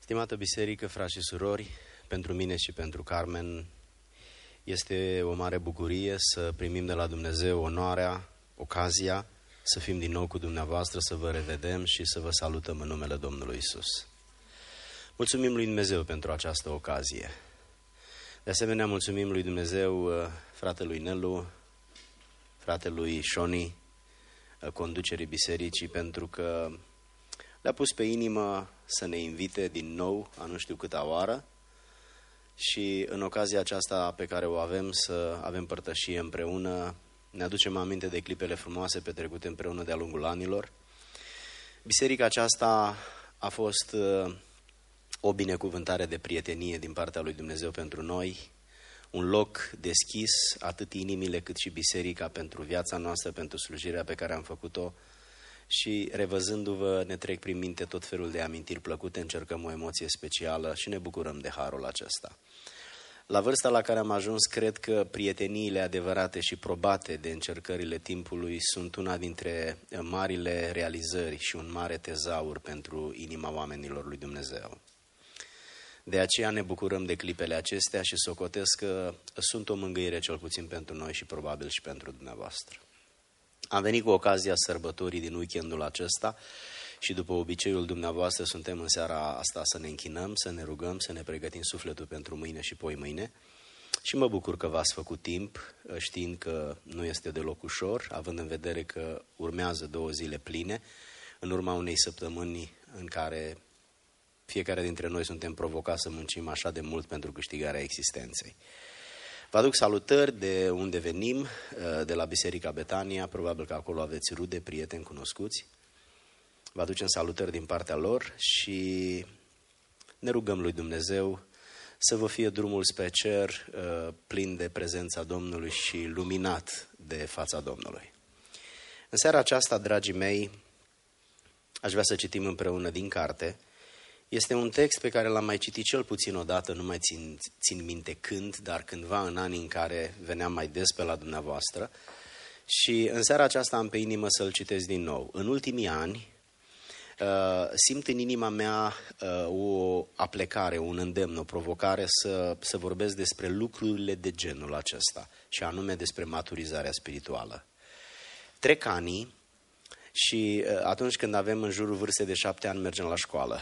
Stimată biserică, frați și surori, pentru mine și pentru Carmen este o mare bucurie să primim de la Dumnezeu onoarea, ocazia să fim din nou cu dumneavoastră, să vă revedem și să vă salutăm în numele Domnului Isus. Mulțumim lui Dumnezeu pentru această ocazie. De asemenea, mulțumim lui Dumnezeu, fratelui Nelu, fratelui Șoni, conducerii bisericii, pentru că le-a pus pe inimă să ne invite din nou, a nu știu câta oară, și în ocazia aceasta pe care o avem, să avem părtășie împreună, ne aducem aminte de clipele frumoase petrecute împreună de-a lungul anilor. Biserica aceasta a fost o binecuvântare de prietenie din partea lui Dumnezeu pentru noi, un loc deschis, atât inimile cât și biserica, pentru viața noastră, pentru slujirea pe care am făcut-o. Și revăzându-vă, ne trec prin minte tot felul de amintiri plăcute, încercăm o emoție specială și ne bucurăm de harul acesta. La vârsta la care am ajuns, cred că prieteniile adevărate și probate de încercările timpului sunt una dintre marile realizări și un mare tezaur pentru inima oamenilor lui Dumnezeu. De aceea ne bucurăm de clipele acestea și socotesc că sunt o mângâiere cel puțin pentru noi și probabil și pentru dumneavoastră. Am venit cu ocazia sărbătorii din weekendul acesta și după obiceiul dumneavoastră suntem în seara asta să ne închinăm, să ne rugăm, să ne pregătim sufletul pentru mâine și poi mâine. Și mă bucur că v-ați făcut timp, știind că nu este deloc ușor, având în vedere că urmează 2 zile pline, în urma unei săptămâni în care fiecare dintre noi suntem provocați să muncim așa de mult pentru câștigarea existenței. Vă aduc salutări de unde venim, de la Biserica Betania, probabil că acolo aveți rude, prieteni, cunoscuți. Vă aducem salutări din partea lor și ne rugăm lui Dumnezeu să vă fie drumul spre cer plin de prezența Domnului și luminat de fața Domnului. În seara aceasta, dragii mei, aș vrea să citim împreună din carte. Este un text pe care l-am mai citit cel puțin odată, nu mai țin minte când, dar cândva în anii în care veneam mai des pe la dumneavoastră. Și în seara aceasta am pe inimă să-l citesc din nou. În ultimii ani simt în inima mea o aplecare, un îndemn, o provocare să vorbesc despre lucrurile de genul acesta, și anume despre maturizarea spirituală. Trec anii și atunci când avem în jurul vârstei de 7 ani mergem la școală.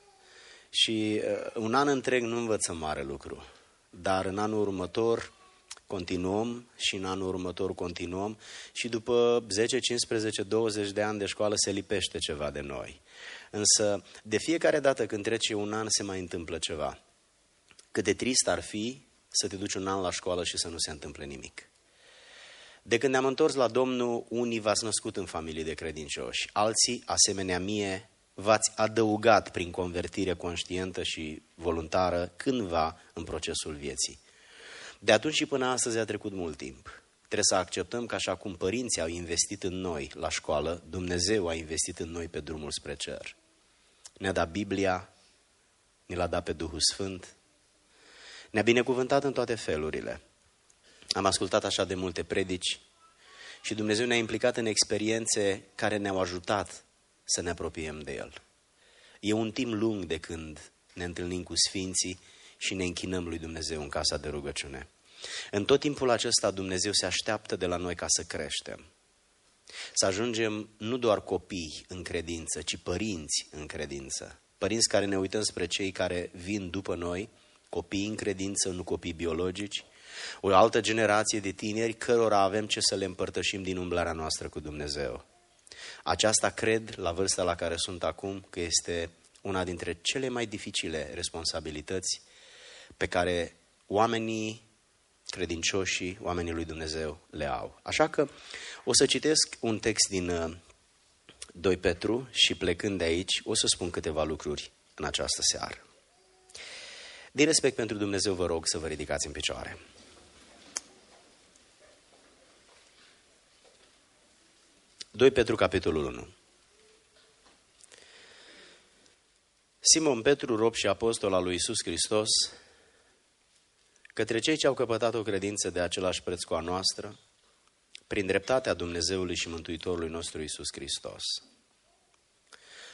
Și un an întreg nu învățăm mare lucru, dar în anul următor continuăm și în anul următor continuăm și după 10, 15, 20 de ani de școală se lipește ceva de noi. Însă de fiecare dată când trece un an se mai întâmplă ceva. Cât de trist ar fi să te duci un an la școală și să nu se întâmple nimic. De când ne-am întors la Domnul, unii v-ați născut în familii de credincioși, alții, asemenea mie, v-ați adăugat prin convertire conștientă și voluntară cândva în procesul vieții. De atunci și până astăzi a trecut mult timp. Trebuie să acceptăm că așa cum părinții au investit în noi la școală, Dumnezeu a investit în noi pe drumul spre cer. Ne-a dat Biblia, ne l-a dat pe Duhul Sfânt, ne-a binecuvântat în toate felurile. Am ascultat așa de multe predici și Dumnezeu ne-a implicat în experiențe care ne-au ajutat să ne apropiem de El. E un timp lung de când ne întâlnim cu sfinții și ne închinăm lui Dumnezeu în casa de rugăciune. În tot timpul acesta Dumnezeu se așteaptă de la noi ca să creștem. Să ajungem nu doar copii în credință, ci părinți în credință. Părinți care ne uităm spre cei care vin după noi, copii în credință, nu copii biologici, o altă generație de tineri cărora avem ce să le împărtășim din umblarea noastră cu Dumnezeu. Aceasta cred, la vârsta la care sunt acum, că este una dintre cele mai dificile responsabilități pe care oamenii credincioși, oamenii lui Dumnezeu le au. Așa că o să citesc un text din 2 Petru și plecând de aici o să spun câteva lucruri în această seară. Din respect pentru Dumnezeu vă rog să vă ridicați în picioare. Doi Petru, capitolul 1. Simon Petru, rob și apostol al lui Iisus Hristos, către cei ce au căpătat o credință de același preț cu a noastră, prin dreptatea Dumnezeului și Mântuitorului nostru Iisus Hristos.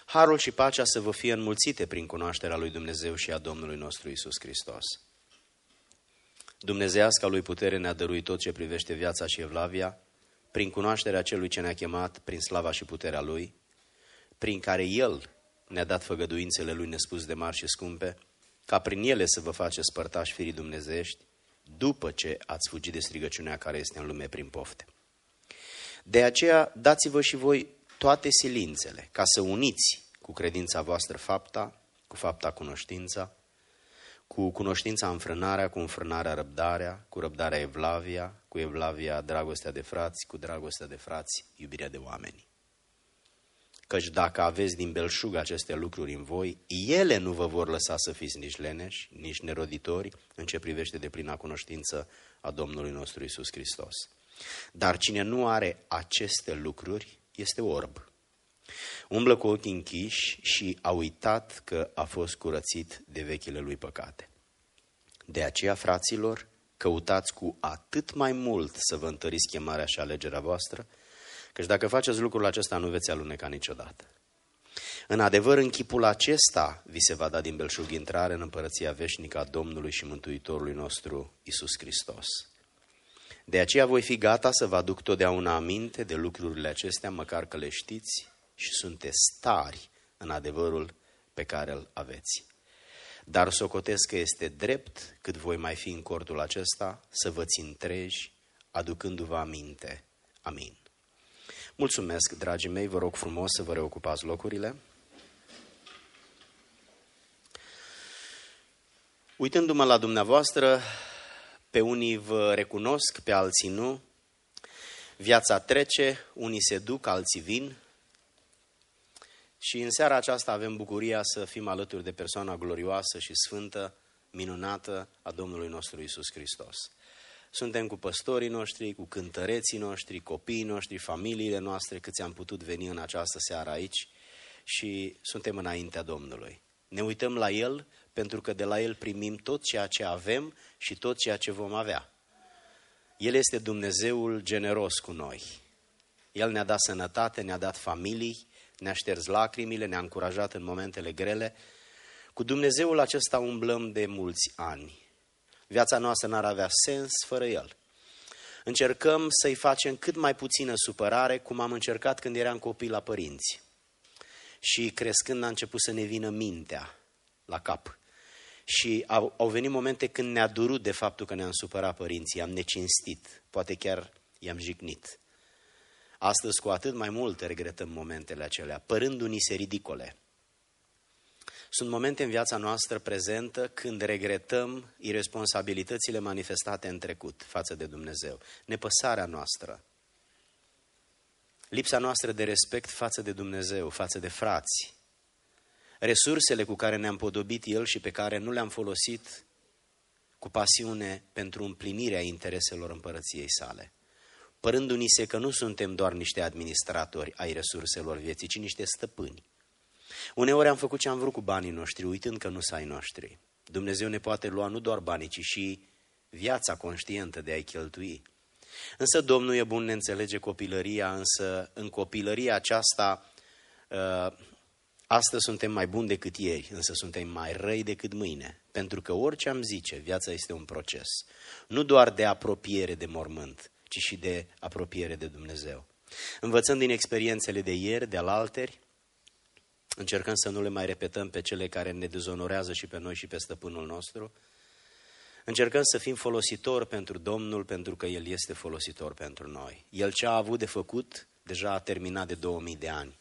Harul și pacea să vă fie înmulțite prin cunoașterea lui Dumnezeu și a Domnului nostru Iisus Hristos. Dumnezeiasca lui putere ne-a dăruit tot ce privește viața și evlavia, prin cunoașterea celui ce ne-a chemat, prin slava și puterea lui, prin care El ne-a dat făgăduințele lui nespus de mari și scumpe, ca prin ele să vă faceți părtași firii dumnezeiești, după ce ați fugit de strigăciunea care este în lume prin pofte. De aceea dați-vă și voi toate silințele, ca să uniți cu credința voastră fapta, cu fapta cunoștința, cu cunoștința înfrânarea, cu înfrânarea răbdarea, cu răbdarea evlavia, cu evlavia dragostea de frați, cu dragostea de frați iubirea de oameni. Căci dacă aveți din belșug aceste lucruri în voi, ele nu vă vor lăsa să fiți nici leneși, nici neroditori în ce privește deplina cunoștință a Domnului nostru Iisus Hristos. Dar cine nu are aceste lucruri este orb. Umblă cu ochii închiși și a uitat că a fost curățit de vechile lui păcate. De aceea, fraților, căutați cu atât mai mult să vă întăriți chemarea și alegerea voastră, căci dacă faceți lucrul acesta nu veți aluneca niciodată. În adevăr, în chipul acesta vi se va da din belșug intrare în împărăția veșnică a Domnului și Mântuitorului nostru Iisus Hristos. De aceea voi fi gata să vă aduc totdeauna aminte de lucrurile acestea, măcar că le știți și sunteți stari în adevărul pe care îl aveți. Dar socotesc că este drept, cât voi mai fi în cortul acesta, să vă țin treji, aducându-vă aminte. Amin. Mulțumesc, dragii mei, vă rog frumos să vă reocupați locurile. Uitându-mă la dumneavoastră, pe unii vă recunosc, pe alții nu. Viața trece, unii se duc, alții vin. Și în seara aceasta avem bucuria să fim alături de persoana glorioasă și sfântă, minunată a Domnului nostru Iisus Hristos. Suntem cu păstorii noștri, cu cântăreții noștri, copiii noștri, familiile noastre, câți am putut veni în această seară aici și suntem înaintea Domnului. Ne uităm la El pentru că de la El primim tot ceea ce avem și tot ceea ce vom avea. El este Dumnezeul generos cu noi. El ne-a dat sănătate, ne-a dat familii, ne-a șters lacrimile, ne-a încurajat în momentele grele. Cu Dumnezeul acesta umblăm de mulți ani. Viața noastră n-ar avea sens fără El. Încercăm să-i facem cât mai puțină supărare, cum am încercat când eram copii la părinți. Și crescând a început să ne vină mintea la cap. Și au venit momente când ne-a durut de faptul că ne-am supărat părinții, am necinstit, poate chiar i-am jignit. Astăzi cu atât mai mult regretăm momentele acelea, părându-ni se ridicole. Sunt momente în viața noastră prezentă când regretăm iresponsabilitățile manifestate în trecut față de Dumnezeu, nepăsarea noastră, lipsa noastră de respect față de Dumnezeu, față de frați, resursele cu care ne-am podobit El și pe care nu le-am folosit cu pasiune pentru împlinirea intereselor împărăției sale. Părându-ni se că nu suntem doar niște administratori ai resurselor vieții, ci niște stăpâni. Uneori am făcut ce am vrut cu banii noștri, uitând că nu sunt ai noștri. Dumnezeu ne poate lua nu doar banii, ci și viața conștientă de a-i cheltui. Însă Domnul e bun, ne înțelege copilăria, însă în copilăria aceasta, astăzi suntem mai buni decât ieri, însă suntem mai răi decât mâine. Pentru că orice am zice, viața este un proces. Nu doar de apropiere de mormânt, ci și de apropiere de Dumnezeu. Învățând din experiențele de ieri, de alalteri, încercăm să nu le mai repetăm pe cele care ne dezonorează și pe noi și pe stăpânul nostru. Încercăm să fim folositori pentru Domnul, pentru că El este folositor pentru noi. El ce a avut de făcut, deja a terminat de 2000 de ani.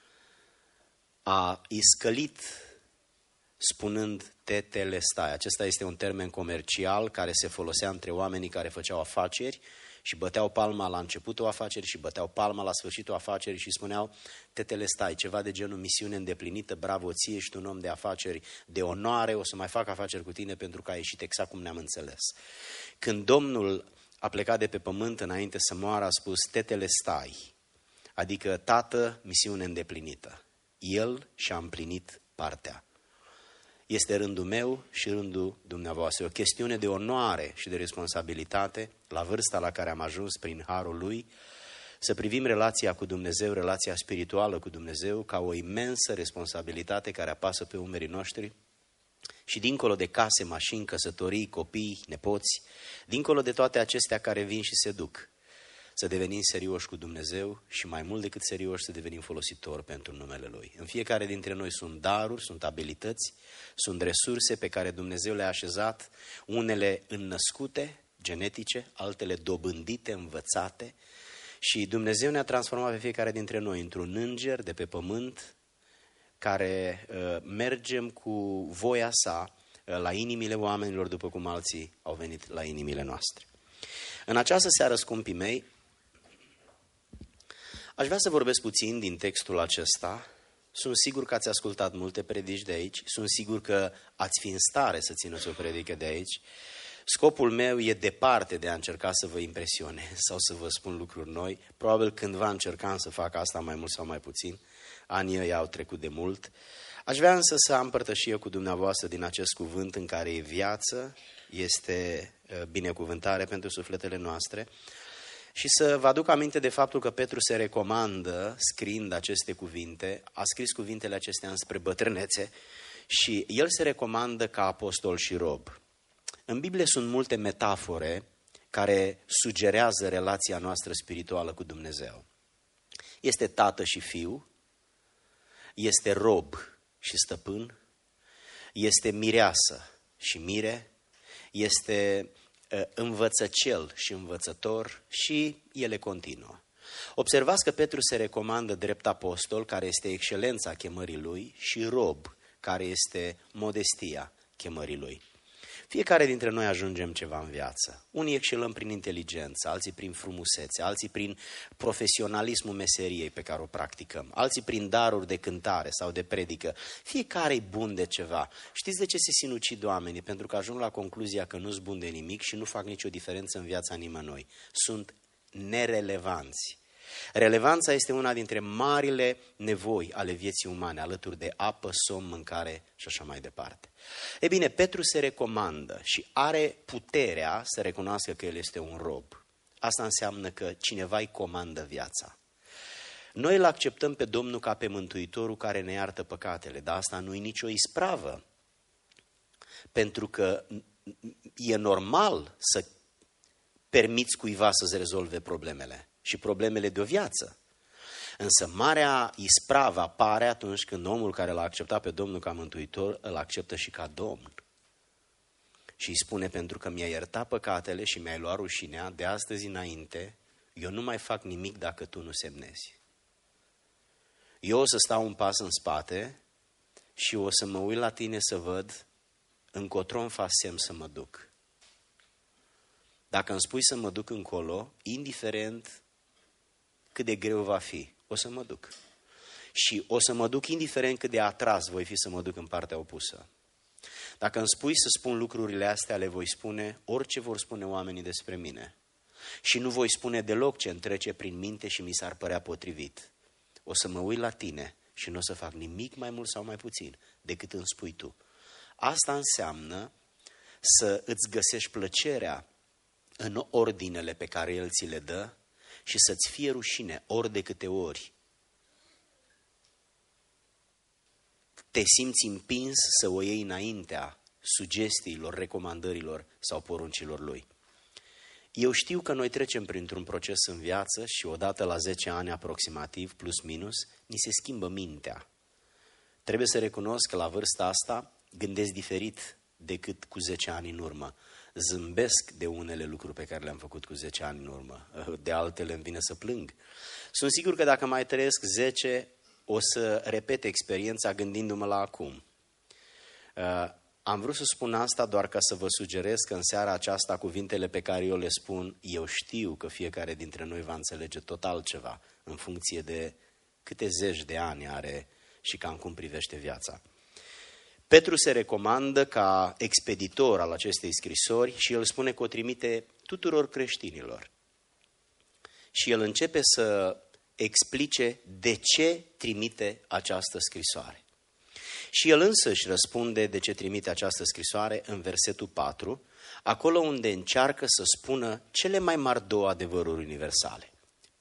A iscălit spunând tetelestai. Acesta este un termen comercial care se folosea între oamenii care făceau afaceri și băteau palma la începutul afacerii și băteau palma la sfârșitul afacerii și spuneau tetelestai, ceva de genul misiune îndeplinită, bravo ție, ești un om de afaceri de onoare, o să mai fac afaceri cu tine pentru că ai ieșit exact cum ne-am înțeles. Când Domnul a plecat de pe pământ înainte să moară, a spus tetelestai, adică tată, misiune îndeplinită. El și-a împlinit partea. Este rândul meu și rândul dumneavoastră. E o chestiune de onoare și de responsabilitate la vârsta la care am ajuns prin harul lui să privim relația cu Dumnezeu, relația spirituală cu Dumnezeu, ca o imensă responsabilitate care apasă pe umerii noștri și dincolo de case, mașini, căsătorii, copii, nepoți, dincolo de toate acestea care vin și se duc, să devenim serioși cu Dumnezeu și mai mult decât serioși să devenim folositori pentru numele Lui. În fiecare dintre noi sunt daruri, sunt abilități, sunt resurse pe care Dumnezeu le-a așezat, unele înnăscute, genetice, altele dobândite, învățate, și Dumnezeu ne-a transformat pe fiecare dintre noi într-un înger de pe pământ care mergem cu voia sa la inimile oamenilor după cum alții au venit la inimile noastre. În această seară, scumpii mei, aș vrea să vorbesc puțin din textul acesta. Sunt sigur că ați ascultat multe predici de aici, sunt sigur că ați fi în stare să țineți o predică de aici. Scopul meu e departe de a încerca să vă impresionez sau să vă spun lucruri noi. Probabil cândva încercam să fac asta mai mult sau mai puțin. Anii ăia au trecut de mult. Aș vrea însă să am părtășie cu dumneavoastră din acest cuvânt în care e viață, este binecuvântare pentru sufletele noastre și să vă aduc aminte de faptul că Petru se recomandă, scriind aceste cuvinte, a scris cuvintele acestea înspre bătrânețe și el se recomandă ca apostol și rob. În Biblie sunt multe metafore care sugerează relația noastră spirituală cu Dumnezeu. Este tată și fiu, este rob și stăpân, este mireasă și mire, este învățăcel și învățător și ele continuă. Observați că Petru se recomandă drept apostol, care este excelența chemării lui, și rob, care este modestia chemării lui. Fiecare dintre noi ajungem ceva în viață. Unii excelăm prin inteligență, alții prin frumusețe, alții prin profesionalismul meseriei pe care o practicăm, alții prin daruri de cântare sau de predică. Fiecare e bun de ceva. Știți de ce se sinucid oamenii? Pentru că ajung la concluzia că nu-s bun de nimic și nu fac nicio diferență în viața nimănui. Sunt nerelevanți. Relevanța este una dintre marile nevoi ale vieții umane, alături de apă, somn, mâncare și așa mai departe. Ei bine, Petru se recomandă și are puterea să recunoască că el este un rob. Asta înseamnă că cineva îi comandă viața. Noi îl acceptăm pe Domnul ca pe Mântuitorul care ne iartă păcatele, dar asta nu e nicio ispravă. Pentru că e normal să permiți cuiva să-ți rezolve problemele și problemele de o viață. Însă marea ispravă apare atunci când omul care l-a acceptat pe Domnul ca Mântuitor îl acceptă și ca Domn. Și îi spune: pentru că mi-ai iertat păcatele și mi-ai luat rușinea, de astăzi înainte eu nu mai fac nimic dacă tu nu semnezi. Eu o să stau un pas în spate și o să mă uit la tine să văd încotro îmi fac semn să mă duc. Dacă îmi spui să mă duc încolo, indiferent cât de greu va fi, o să mă duc. Și o să mă duc indiferent cât de atras voi fi să mă duc în partea opusă. Dacă îmi spui să spun lucrurile astea, le voi spune orice vor spune oamenii despre mine. Și nu voi spune deloc ce îmi trece prin minte și mi s-ar părea potrivit. O să mă uit la tine și nu o să fac nimic mai mult sau mai puțin decât îmi spui tu. Asta înseamnă să îți găsești plăcerea în ordinele pe care El ți le dă și să-ți fie rușine ori de câte ori te simți împins să o iei înaintea sugestiilor, recomandărilor sau poruncilor Lui. Eu știu că noi trecem printr-un proces în viață și odată la 10 ani aproximativ, plus minus, ni se schimbă mintea. Trebuie să recunosc că la vârsta asta gândesc diferit decât cu 10 ani în urmă. Zâmbesc de unele lucruri pe care le-am făcut cu 10 ani în urmă. De altele îmi vine să plâng. Sunt sigur că dacă mai trăiesc 10, o să repet experiența gândindu-mă la acum. Am vrut să spun asta doar ca să vă sugerez că în seara aceasta cuvintele pe care eu le spun, eu știu că fiecare dintre noi va înțelege tot altceva în funcție de câte zeci de ani are și cam cum privește viața. Petru se recomandă ca expeditor al acestei scrisori și el spune că o trimite tuturor creștinilor. Și el începe să explice de ce trimite această scrisoare. Și el însăși răspunde de ce trimite această scrisoare în versetul 4, acolo unde încearcă să spună cele mai mari două adevăruri universale.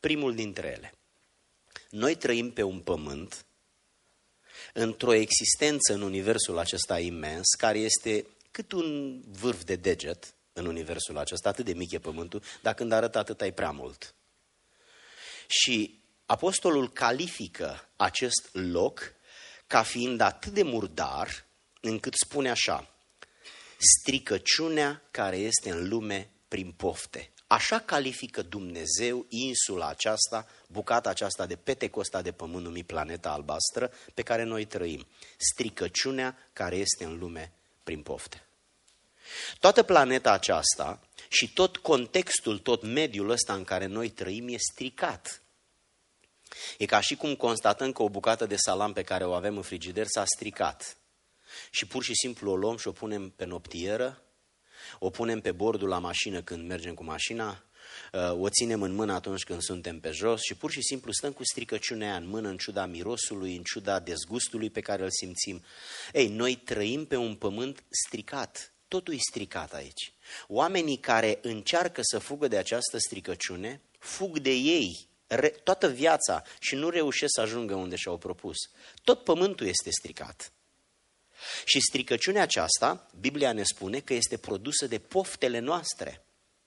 primul dintre ele. Noi trăim pe un pământ, într-o existență în universul acesta imens, care este cât un vârf de deget în universul acesta, atât de mic e pământul, dar când arată atât e prea mult. Și apostolul califică acest loc ca fiind atât de murdar, încât spune așa: stricăciunea care este în lume prin pofte. Așa califică Dumnezeu insula aceasta, bucata aceasta de petecosta de pământ numit planeta albastră, pe care noi trăim. Stricăciunea care este în lume prin pofte. Toată planeta aceasta și tot contextul, tot mediul ăsta în care noi trăim e stricat. E ca și cum constatăm că o bucată de salam pe care o avem în frigider s-a stricat. Și pur și simplu o luăm și o punem pe noptieră, o punem pe bordul la mașină când mergem cu mașina, o ținem în mână atunci când suntem pe jos și pur și simplu stăm cu stricăciunea aia în mână, în ciuda mirosului, în ciuda dezgustului pe care îl simțim. Ei, noi trăim pe un pământ stricat, totul e stricat aici. Oamenii care încearcă să fugă de această stricăciune, fug de ei toată viața și nu reușesc să ajungă unde și-au propus. Tot pământul este stricat. Și stricăciunea aceasta, Biblia ne spune că este produsă de poftele noastre.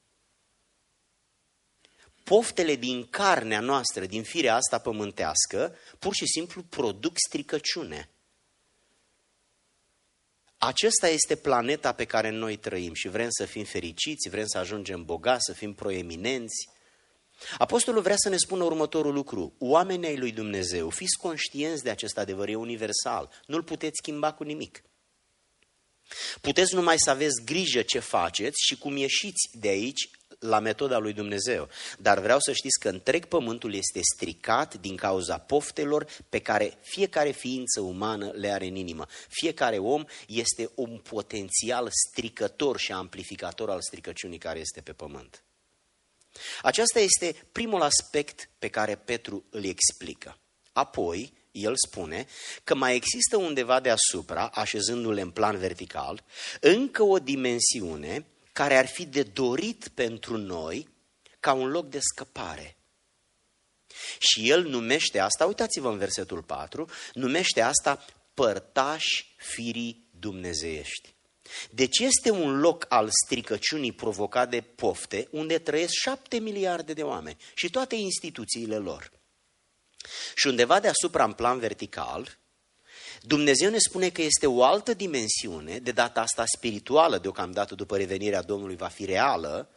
Poftele din carnea noastră, din firea asta pământească, pur și simplu produc stricăciune. Acesta este planeta pe care noi trăim și vrem să fim fericiți, vrem să ajungem bogați, să fim proeminenți. Apostolul vrea să ne spună următorul lucru: oamenii ai lui Dumnezeu, fiți conștienți de acest adevăr, e universal, nu-l puteți schimba cu nimic. Puteți numai să aveți grijă ce faceți și cum ieșiți de aici la metoda lui Dumnezeu. Dar vreau să știți că întreg pământul este stricat din cauza poftelor pe care fiecare ființă umană le are în inimă. Fiecare om este un potențial stricător și amplificator al stricăciunii care este pe pământ. Acesta este primul aspect pe care Petru îl explică. Apoi, el spune că mai există undeva deasupra, așezându-le în plan vertical, încă o dimensiune care ar fi de dorit pentru noi ca un loc de scăpare. Și el numește asta, uitați-vă în versetul 4, numește asta părtași firii dumnezeiești. Deci este un loc al stricăciunii provocat de pofte unde trăiesc 7 miliarde de oameni și toate instituțiile lor. Și undeva deasupra, în plan vertical, Dumnezeu ne spune că este o altă dimensiune, de data asta spirituală, deocamdată după revenirea Domnului va fi reală,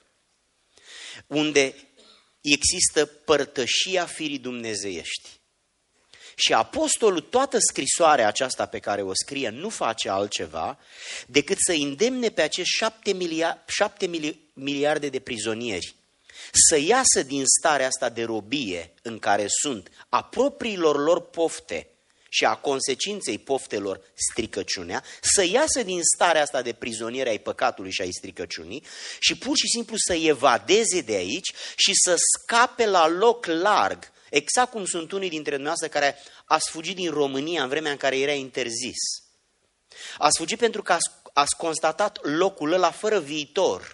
unde există părtășia firii dumnezeiești. Și apostolul, toată scrisoarea aceasta pe care o scrie, nu face altceva decât să îndemne pe acești 7 miliarde de prizonieri să iasă din starea asta de robie în care sunt, a propriilor lor pofte și a consecinței poftelor, stricăciunea, să iasă din starea asta de prizonieri ai păcatului și ai stricăciunii și pur și simplu să evadeze de aici și să scape la loc larg. Exact cum sunt unii dintre dumneavoastră care ați fugit din România în vremea în care era interzis. Ați fugit pentru că ați constatat locul ăla fără viitor,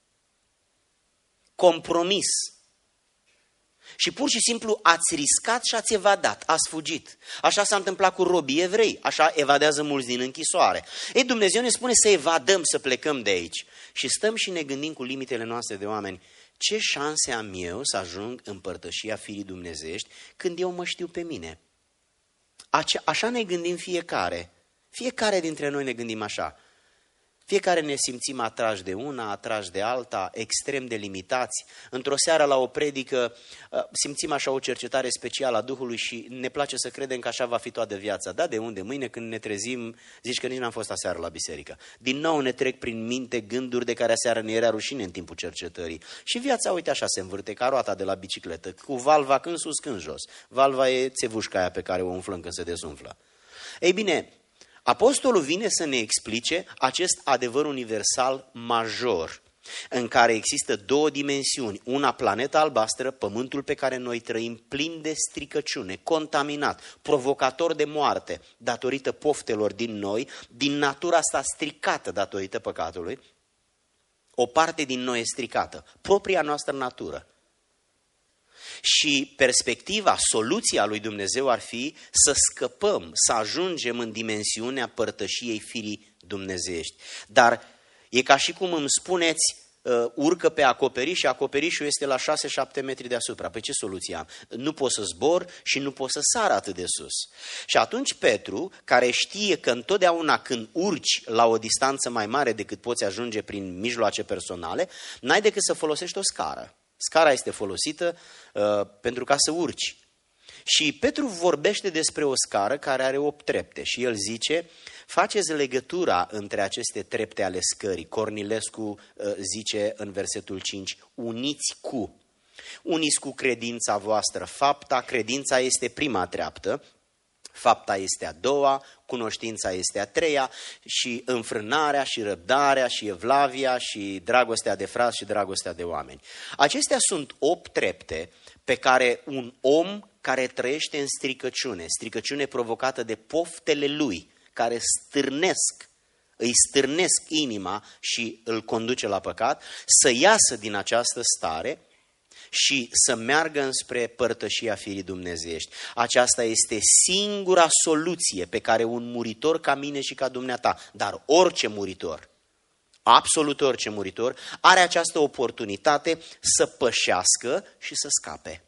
compromis. Și pur și simplu ați riscat și ați evadat, ați fugit. Așa s-a întâmplat cu robii evrei, așa evadează mulți din închisoare. Ei, Dumnezeu ne spune să evadăm, să plecăm de aici. Și stăm și ne gândim cu limitele noastre de oameni, ce șanse am eu să ajung în părtășia firii dumnezeiești când eu mă știu pe mine? Așa ne gândim fiecare. Fiecare dintre noi ne gândim așa. Fiecare ne simțim atrași de una, atrași de alta, extrem de limitați. Într-o seară la o predică simțim așa o cercetare specială a Duhului și ne place să credem că așa va fi toată viața. Da, de unde? Mâine când ne trezim, zici că nici n-am fost aseară la biserică. Din nou ne trec prin minte gânduri de care aseară ne era rușine în timpul cercetării. Și viața, uite așa, se învârte ca roata de la bicicletă, cu valva când sus, când jos. Valva e țevușca aia pe care o umflăm când se desumflă. Ei bine, apostolul vine să ne explice acest adevăr universal major, în care există două dimensiuni, una planeta albastră, pământul pe care noi trăim plin de stricăciune, contaminat, provocator de moarte, datorită poftelor din noi, din natura asta stricată datorită păcatului. O parte din noi e stricată, propria noastră natură. Și perspectiva, soluția lui Dumnezeu ar fi să scăpăm, să ajungem în dimensiunea părtășiei firii dumnezeiești. Dar e ca și cum îmi spuneți, urcă pe acoperiș și acoperișul este la 6-7 metri deasupra. Păi ce soluție am? Nu pot să zbor și nu pot să sar atât de sus. Și atunci Petru, care știe că întotdeauna când urci la o distanță mai mare decât poți ajunge prin mijloace personale, n-ai decât să folosești o scară. Scara este folosită pentru ca să urci. Și Petru vorbește despre o scară care are 8 trepte și el zice, faceți legătura între aceste trepte ale scării. Cornilescu zice în versetul 5, uniți cu credința voastră fapta, credința este prima treaptă, fapta este a doua, cunoștința este a treia și înfrânarea și răbdarea și evlavia și dragostea de frați și dragostea de oameni. Acestea sunt 8 trepte pe care un om care trăiește în stricăciune provocată de poftele lui, care îi stârnesc inima și îl conduce la păcat, să iasă din această stare și să meargă înspre părtășia firii dumnezeiești. Aceasta este singura soluție pe care un muritor ca mine și ca dumneata, dar orice muritor, absolut orice muritor, are această oportunitate să pășească și să scape.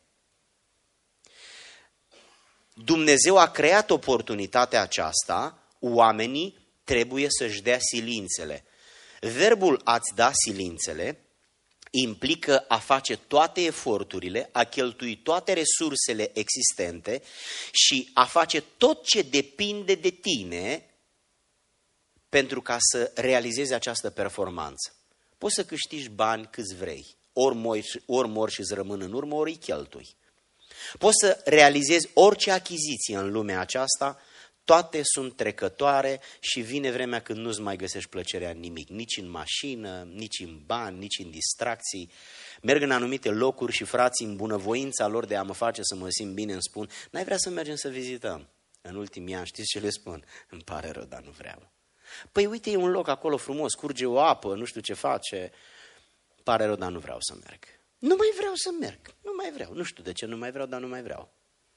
Dumnezeu a creat oportunitatea aceasta, oamenii trebuie să-și dea silințele. Verbul a-ți da silințele implică a face toate eforturile, a cheltui toate resursele existente și a face tot ce depinde de tine pentru ca să realizezi această performanță. Poți să câștigi bani câți vrei, ori mori și îți rămân în urmă, ori îi cheltui. Poți să realizezi orice achiziție în lumea aceasta, toate sunt trecătoare și vine vremea când nu-ți mai găsești plăcerea în nimic, nici în mașină, nici în bani, nici în distracții. Merg în anumite locuri și frații în bunăvoința lor de a mă face să mă simt bine îmi spun, n-ai vrea să mergem să vizităm? În ultimii ani, știți ce le spun? Îmi pare rău, dar nu vreau. Păi uite, e un loc acolo frumos, curge o apă, nu știu ce face. Pare rău, dar nu vreau să merg. Nu mai vreau să merg, nu mai vreau. Nu știu de ce nu mai vreau, dar nu mai vreau.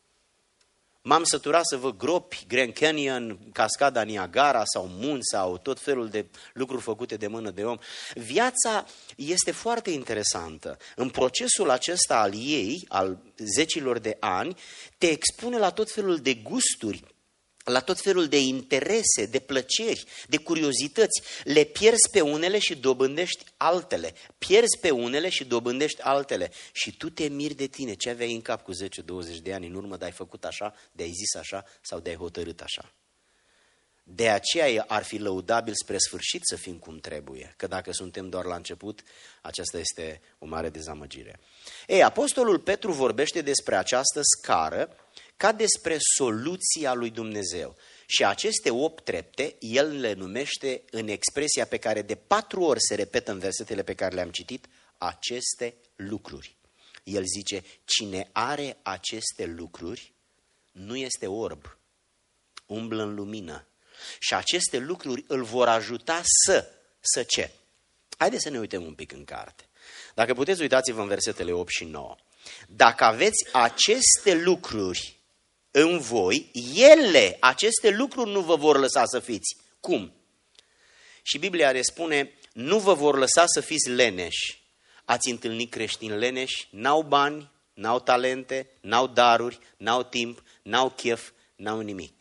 M-am săturat să văd gropi, Grand Canyon, cascada Niagara sau munți sau tot felul de lucruri făcute de mână de om. Viața este foarte interesantă. În procesul acesta al ei, al zecilor de ani, te expune la tot felul de gusturi, la tot felul de interese, de plăceri, de curiozități. Le pierzi pe unele și dobândești altele. Pierzi pe unele și dobândești altele. Și tu te miri de tine. Ce aveai în cap cu 10-20 de ani în urmă, de-ai făcut așa, de-ai zis așa sau de-ai hotărât așa. De aceea ar fi lăudabil spre sfârșit să fim cum trebuie. Că dacă suntem doar la început, aceasta este o mare dezamăgire. Apostolul Petru vorbește despre această scară ca despre soluția lui Dumnezeu. Și aceste 8 trepte, el le numește în expresia pe care de 4 ori se repetă în versetele pe care le-am citit, aceste lucruri. El zice, cine are aceste lucruri nu este orb, umblă în lumină. Și aceste lucruri îl vor ajuta să ce? Haideți să ne uităm un pic în carte. Dacă puteți, uitați-vă în versetele 8 și 9. Dacă aveți aceste lucruri în voi, aceste lucruri nu vă vor lăsa să fiți. Cum? Și Biblia ne spune, nu vă vor lăsa să fiți leneși. Ați întâlnit creștini leneși? N-au bani, n-au talente, n-au daruri, n-au timp, n-au chef, n-au nimic.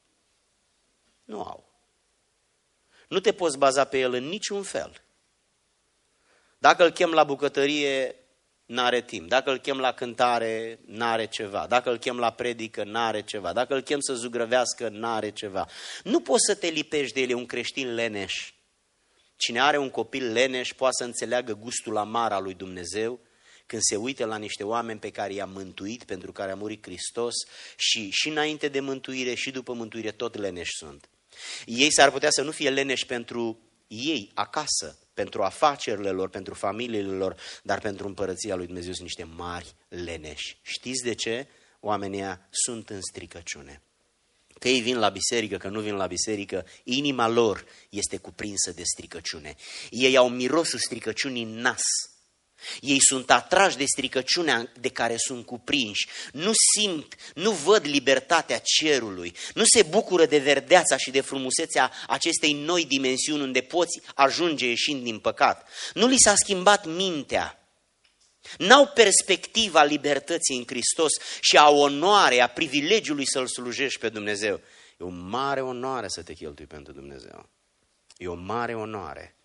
Nu au. Nu te poți baza pe el în niciun fel. Dacă îl chem la bucătărie, n-are timp. Dacă îl chem la cântare, n-are ceva. Dacă îl chem la predică, n-are ceva. Dacă îl chem să zugrăvească, n-are ceva. Nu poți să te lipești de el, e un creștin leneș. Cine are un copil leneș poate să înțeleagă gustul amar al lui Dumnezeu când se uită la niște oameni pe care i-a mântuit, pentru care a murit Hristos și înainte de mântuire și după mântuire tot leneși sunt. Ei s-ar putea să nu fie leneși pentru ei acasă, pentru afacerile lor, pentru familiile lor, dar pentru împărăția lui Dumnezeu sunt niște mari leneși. Știți de ce? Oamenii ăia sunt în stricăciune. Că ei vin la biserică, că nu vin la biserică, inima lor este cuprinsă de stricăciune. Ei au mirosul stricăciunii în nas. Ei sunt atrași de stricăciunea de care sunt cuprinși, nu simt, nu văd libertatea cerului, nu se bucură de verdeața și de frumusețea acestei noi dimensiuni unde poți ajunge ieșind din păcat. Nu li s-a schimbat mintea, n-au perspectiva libertății în Hristos și a onoare, a privilegiului să-L slujești pe Dumnezeu. E o mare onoare să te cheltui pentru Dumnezeu. E o mare onoare.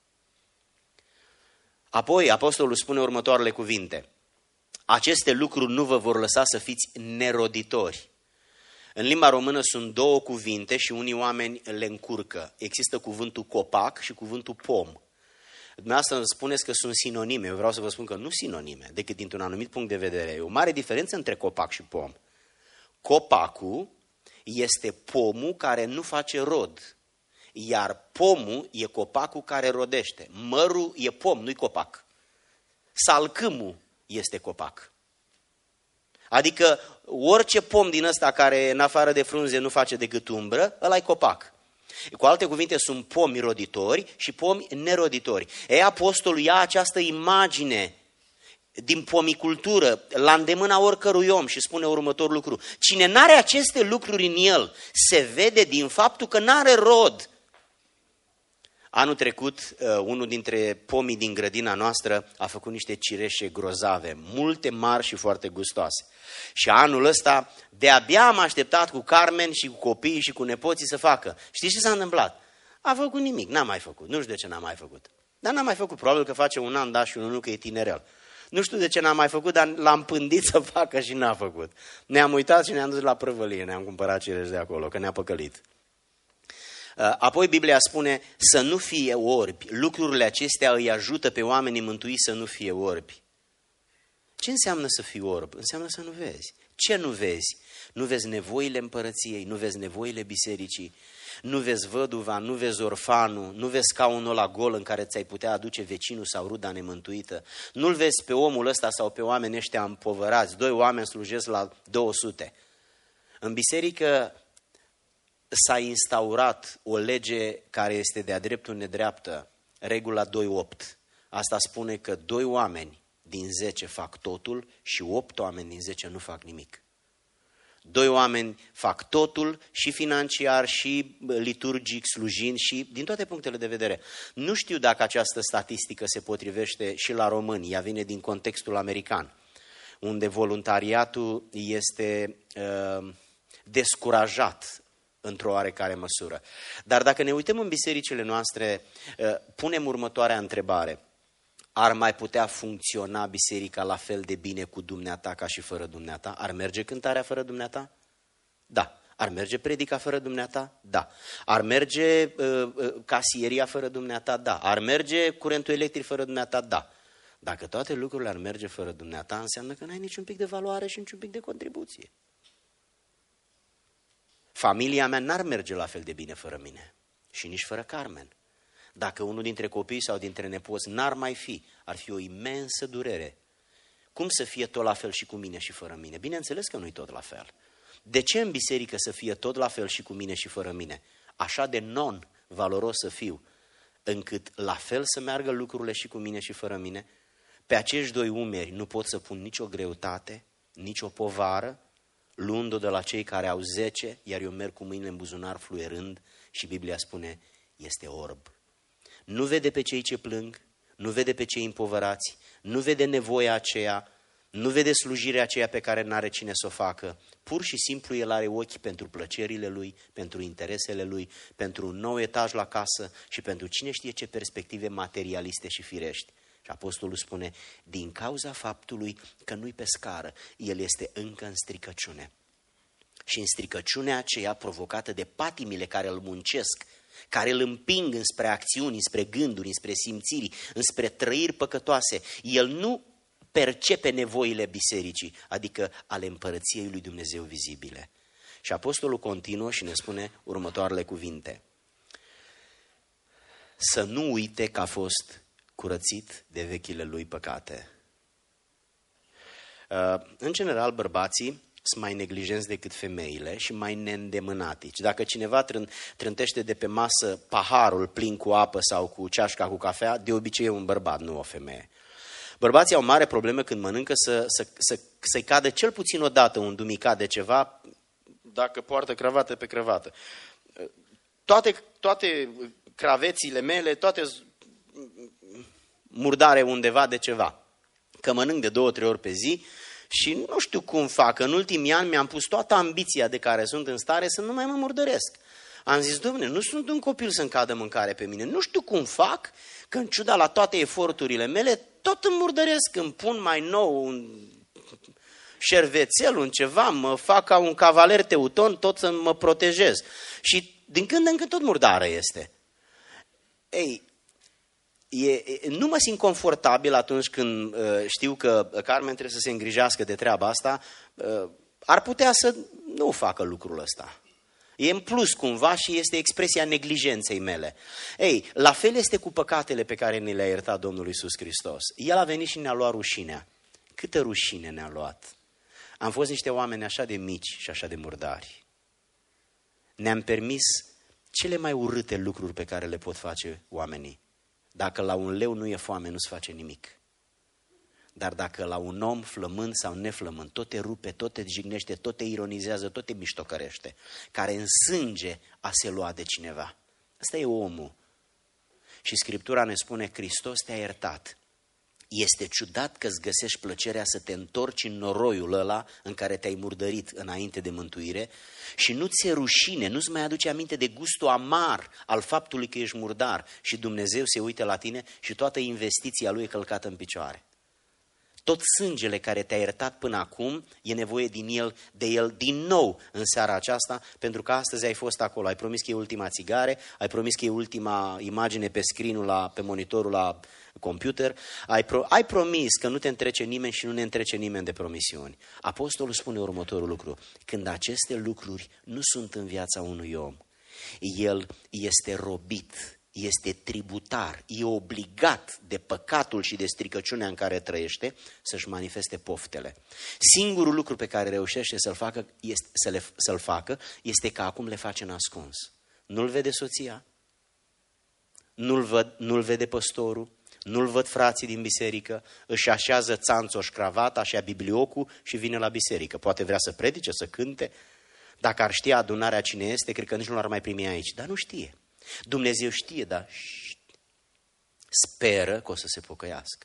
Apoi, apostolul spune următoarele cuvinte. Aceste lucruri nu vă vor lăsa să fiți neroditori. În limba română sunt două cuvinte și unii oameni le încurcă. Există cuvântul copac și cuvântul pom. Dumneavoastră îmi spuneți că sunt sinonime. Eu vreau să vă spun că nu sinonime, decât dintr-un anumit punct de vedere. E o mare diferență între copac și pom. Copacul este pomul care nu face rod, iar pomul e copacul care rodește. Mărul e pom, nu-i copac. Salcâmul este copac. Adică orice pom din ăsta care în afară de frunze nu face decât umbră, ăla-i copac. Cu alte cuvinte, sunt pomi roditori și pomi neroditori. Apostolul ia această imagine din pomicultură la îndemâna oricărui om și spune următorul lucru. Cine n-are aceste lucruri în el, se vede din faptul că n-are rod. Anul trecut, unul dintre pomii din grădina noastră a făcut niște cireșe grozave, multe mari și foarte gustoase. Și anul ăsta, de-abia am așteptat cu Carmen și cu copiii și cu nepoții să facă. Știți ce s-a întâmplat? A făcut nimic, n-a mai făcut, nu știu de ce n-a mai făcut. Dar n-a mai făcut, probabil că face un an, da, și unul nu, că e tinerel. Nu știu de ce n-a mai făcut, dar l-am pândit să facă și n-a făcut. Ne-am uitat și ne-am dus la prăvălie, ne-am cumpărat cireși de acolo, că ne-a păcălit. Apoi Biblia spune să nu fie orbi. Lucrurile acestea îi ajută pe oamenii mântuiți să nu fie orbi. Ce înseamnă să fii orb? Înseamnă să nu vezi. Ce nu vezi? Nu vezi nevoile împărăției, nu vezi nevoile bisericii, nu vezi văduva, nu vezi orfanul, nu vezi scaunul ăla gol în care ți-ai putea aduce vecinul sau ruda nemântuită. Nu-l vezi pe omul ăsta sau pe oamenii ăștia împovărați. 2 oameni slujesc la 200. În biserică s-a instaurat o lege care este de-a dreptul nedreaptă, regula 2-8. Asta spune că 2 oameni din 10 fac totul și 8 oameni din 10 nu fac nimic. 2 oameni fac totul și financiar și liturgic, slujind și din toate punctele de vedere. Nu știu dacă această statistică se potrivește și la români, ea vine din contextul american, unde voluntariatul este descurajat într-o oarecare măsură. Dar dacă ne uităm în bisericile noastre, punem următoarea întrebare. Ar mai putea funcționa biserica la fel de bine cu dumneata ca și fără dumneata? Ar merge cântarea fără dumneata? Da. Ar merge predica fără dumneata? Da. Ar merge casieria fără dumneata? Da. Ar merge curentul electric fără dumneata? Da. Dacă toate lucrurile ar merge fără dumneata, înseamnă că n-ai niciun pic de valoare și niciun pic de contribuție. Familia mea n-ar merge la fel de bine fără mine și nici fără Carmen. Dacă unul dintre copii sau dintre nepoți n-ar mai fi, ar fi o imensă durere. Cum să fie tot la fel și cu mine și fără mine? Bineînțeles că nu-i tot la fel. De ce în biserică să fie tot la fel și cu mine și fără mine? Așa de non-valoros să fiu, încât la fel să meargă lucrurile și cu mine și fără mine? Pe acești 2 umeri nu pot să pun nicio greutate, nicio povară, luând-o de la cei care au 10, iar eu merg cu mâinile în buzunar fluierând și Biblia spune, este orb. Nu vede pe cei ce plâng, nu vede pe cei împovărați, nu vede nevoia aceea, nu vede slujirea aceea pe care n-are cine să o facă. Pur și simplu el are ochi pentru plăcerile lui, pentru interesele lui, pentru un nou etaj la casă și pentru cine știe ce perspective materialiste și firești. Și apostolul spune, din cauza faptului că nu-i pe scară, el este încă în stricăciune. Și în stricăciunea aceea provocată de patimile care îl muncesc, care îl împing înspre acțiuni, înspre gânduri, înspre simțiri, înspre trăiri păcătoase, el nu percepe nevoile bisericii, adică ale împărăției lui Dumnezeu vizibile. Și apostolul continuă și ne spune următoarele cuvinte. Să nu uite că a fost curățit de vechile lui păcate. În general, bărbații sunt mai neglijenți decât femeile și mai neîndemânatici. Dacă cineva trântește de pe masă paharul plin cu apă sau cu ceașca cu cafea, de obicei e un bărbat, nu o femeie. Bărbații au mare problemă când mănâncă să-i cadă cel puțin o dată un dumicat de ceva, dacă poartă cravată pe cravată. Toate cravețile mele, toate murdare undeva de ceva. Că mănânc de 2-3 ori pe zi și nu știu cum fac. În ultimii ani mi-am pus toată ambiția de care sunt în stare să nu mai mă murdăresc. Am zis, Doamne, nu sunt un copil să-mi cadă mâncare pe mine. Nu știu cum fac, că în ciuda la toate eforturile mele, tot îmi murdăresc, îmi pun mai nou un șervețel, un ceva, mă fac ca un cavaler teuton, tot să mă protejez. Și din când în când tot murdară este. Ei, nu mă simt confortabil atunci când știu că Carmen trebuie să se îngrijească de treaba asta, ar putea să nu facă lucrul ăsta. E în plus cumva și este expresia neglijenței mele. Ei, la fel este cu păcatele pe care ne le-a iertat Domnul Iisus Hristos. El a venit și ne-a luat rușinea. Câtă rușine ne-a luat. Am fost niște oameni așa de mici și așa de murdari. Ne-am permis cele mai urâte lucruri pe care le pot face oamenii. Dacă la un leu nu e foame, nu-ți face nimic. Dar dacă la un om flămând sau neflămând, tot te rupe, tot te jignește, tot te ironizează, tot te miștocărește, care în sânge a se lua de cineva. Ăsta e omul. Și Scriptura ne spune, Hristos te-a iertat. Este ciudat că îți găsești plăcerea să te întorci în noroiul ăla în care te-ai murdărit înainte de mântuire și nu ți-e rușine, nu-ți mai aduce aminte de gustul amar al faptului că ești murdar și Dumnezeu se uită la tine și toată investiția Lui e călcată în picioare. Tot sângele care te-a iertat până acum, e nevoie de el din nou în seara aceasta, pentru că astăzi ai fost acolo, ai promis că e ultima țigare, ai promis că e ultima imagine pe screen-ul, pe monitorul la computer, ai promis că nu te întrece nimeni și nu ne întrece nimeni de promisiuni. Apostolul spune următorul lucru, când aceste lucruri nu sunt în viața unui om, el este robit, este tributar, e obligat de păcatul și de stricăciunea în care trăiește să-și manifeste poftele. Singurul lucru pe care reușește să-l facă este că acum le face în ascuns. Nu-l vede soția, nu-l vede păstorul, nu-l văd frații din biserică, își așează țanțoș cravata, așa bibliocul și vine la biserică. Poate vrea să predice, să cânte. Dacă ar ști adunarea cine este, cred că nici nu l-ar mai primi aici, dar nu știe. Dumnezeu știe, dar speră că o să se pocăiască.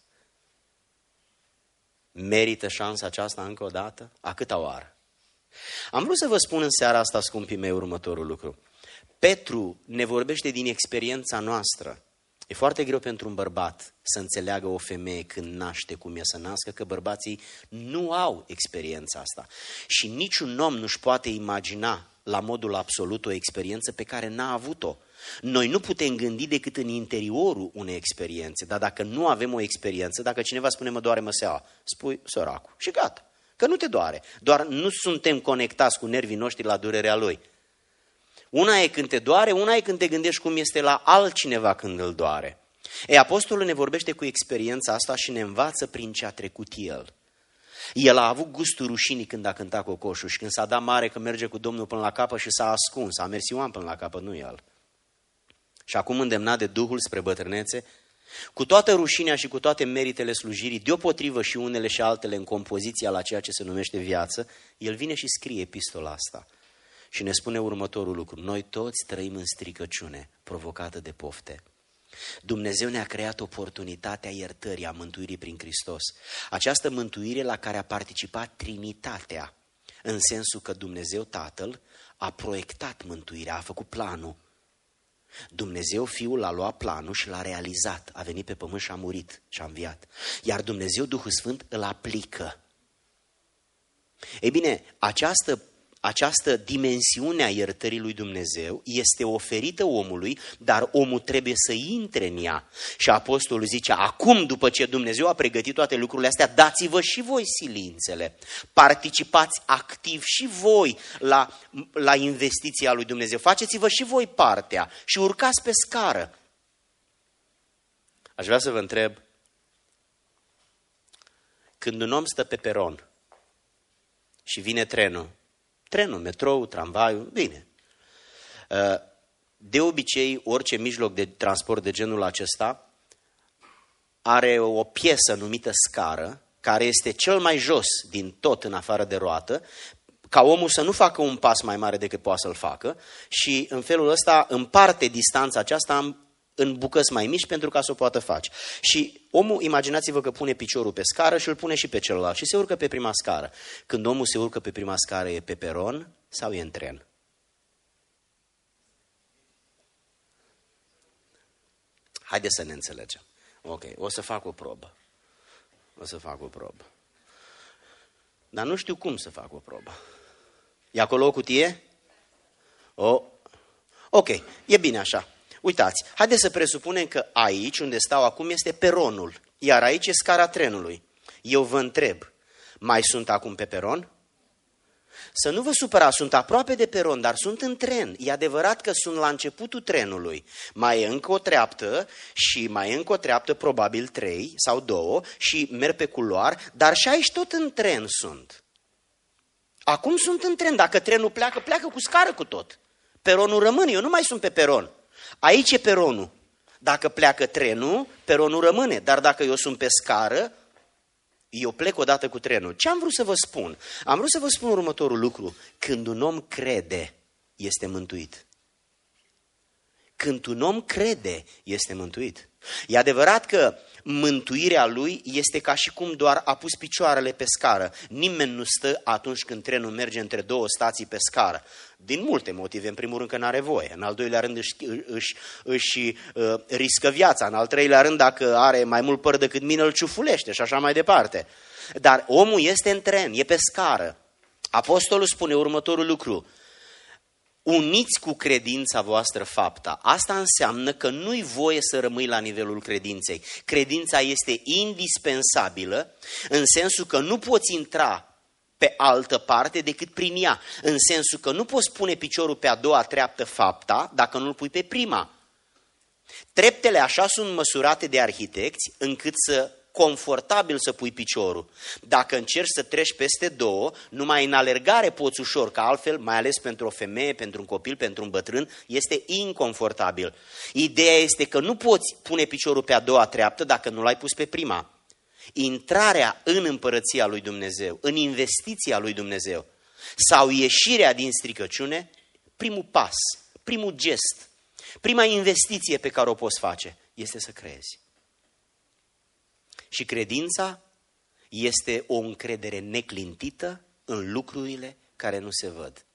Merită șansa aceasta încă o dată? A câta oară? Am vrut să vă spun în seara asta, scumpii mei, următorul lucru. Petru ne vorbește din experiența noastră. E foarte greu pentru un bărbat să înțeleagă o femeie când naște cum e să nască, că bărbații nu au experiența asta. Și niciun om nu-și poate imagina la modul absolut o experiență pe care n-a avut-o. Noi nu putem gândi decât în interiorul unei experiențe, dar dacă nu avem o experiență, dacă cineva spune mă doare măseaua, spui săracul și gata, că nu te doare, doar nu suntem conectați cu nervii noștri la durerea lui. Una e când te doare, una e când te gândești cum este la altcineva când îl doare. Apostolul ne vorbește cu experiența asta și ne învață prin ce a trecut el. El a avut gustul rușinii când a cântat cocoșul și când s-a dat mare că merge cu Domnul până la capăt și s-a ascuns, a mers Ioan până la capăt, nu el. Și acum îndemnat de Duhul spre bătrânețe, cu toată rușinea și cu toate meritele slujirii, deopotrivă și unele și altele în compoziția la ceea ce se numește viață, el vine și scrie epistola asta. Și ne spune următorul lucru, noi toți trăim în stricăciune provocată de pofte. Dumnezeu ne-a creat oportunitatea iertării, a mântuirii prin Hristos. Această mântuire la care a participat Trinitatea, în sensul că Dumnezeu Tatăl a proiectat mântuirea, a făcut planul. Dumnezeu Fiul a luat planul și l-a realizat, a venit pe pământ și a murit și a înviat. Iar Dumnezeu Duhul Sfânt îl aplică. Ei bine, această dimensiune a iertării lui Dumnezeu este oferită omului, dar omul trebuie să intre în ea. Și apostolul zice, acum după ce Dumnezeu a pregătit toate lucrurile astea, dați-vă și voi silințele. Participați activ și voi la investiția lui Dumnezeu. Faceți-vă și voi partea și urcați pe scară. Aș vrea să vă întreb, când un om stă pe peron și vine trenul, metrou, tramvaiul, bine. De obicei, orice mijloc de transport de genul acesta are o piesă numită scară, care este cel mai jos din tot în afară de roată, ca omul să nu facă un pas mai mare decât poate să-l facă și în felul ăsta împarte distanța aceasta în bucăți mai mici pentru ca să o poată face. Și omul, imaginați-vă că pune piciorul pe scară și îl pune și pe celălalt și se urcă pe prima scară. Când omul se urcă pe prima scară, e pe peron sau e în tren? Haideți să ne înțelegem. Ok, o să fac o probă. Dar nu știu cum să fac o probă. E acolo o cutie? Ok, e bine așa. Uitați, haideți să presupunem că aici, unde stau acum, este peronul, iar aici e scara trenului. Eu vă întreb, mai sunt acum pe peron? Să nu vă supărați, sunt aproape de peron, dar sunt în tren. E adevărat că sunt la începutul trenului. Mai e încă o treaptă și mai e încă o treaptă, probabil 3 sau 2, și merg pe culoar, dar și aici tot în tren sunt. Acum sunt în tren, dacă trenul pleacă, pleacă cu scară cu tot. Peronul rămâne, eu nu mai sunt pe peron. Aici e peronul. Dacă pleacă trenul, peronul rămâne, dar dacă eu sunt pe scară, eu plec odată cu trenul. Ce am vrut să vă spun? Am vrut să vă spun următorul lucru. Când un om crede, este mântuit. Când un om crede, este mântuit. E adevărat că mântuirea lui este ca și cum doar a pus picioarele pe scară. Nimeni nu stă atunci când trenul merge între 2 stații pe scară. Din multe motive. În primul rând că n-are voie. În al doilea rând își riscă viața. În al treilea rând, dacă are mai mult păr decât mine, îl ciufulește și așa mai departe. Dar omul este în tren, e pe scară. Apostolul spune următorul lucru. Uniți cu credința voastră fapta. Asta înseamnă că nu-i voie să rămâi la nivelul credinței. Credința este indispensabilă în sensul că nu poți intra pe altă parte decât prin ea. În sensul că nu poți pune piciorul pe a doua treaptă fapta dacă nu-l pui pe prima. Treptele așa sunt măsurate de arhitecți încât confortabil să pui piciorul. Dacă încerci să treci peste 2, numai în alergare poți ușor, că altfel, mai ales pentru o femeie, pentru un copil, pentru un bătrân, este inconfortabil. Ideea este că nu poți pune piciorul pe a doua treaptă dacă nu l-ai pus pe prima. Intrarea în împărăția lui Dumnezeu, în investiția lui Dumnezeu sau ieșirea din stricăciune, primul pas, primul gest, prima investiție pe care o poți face este să crezi. Și credința este o încredere neclintită în lucrurile care nu se văd.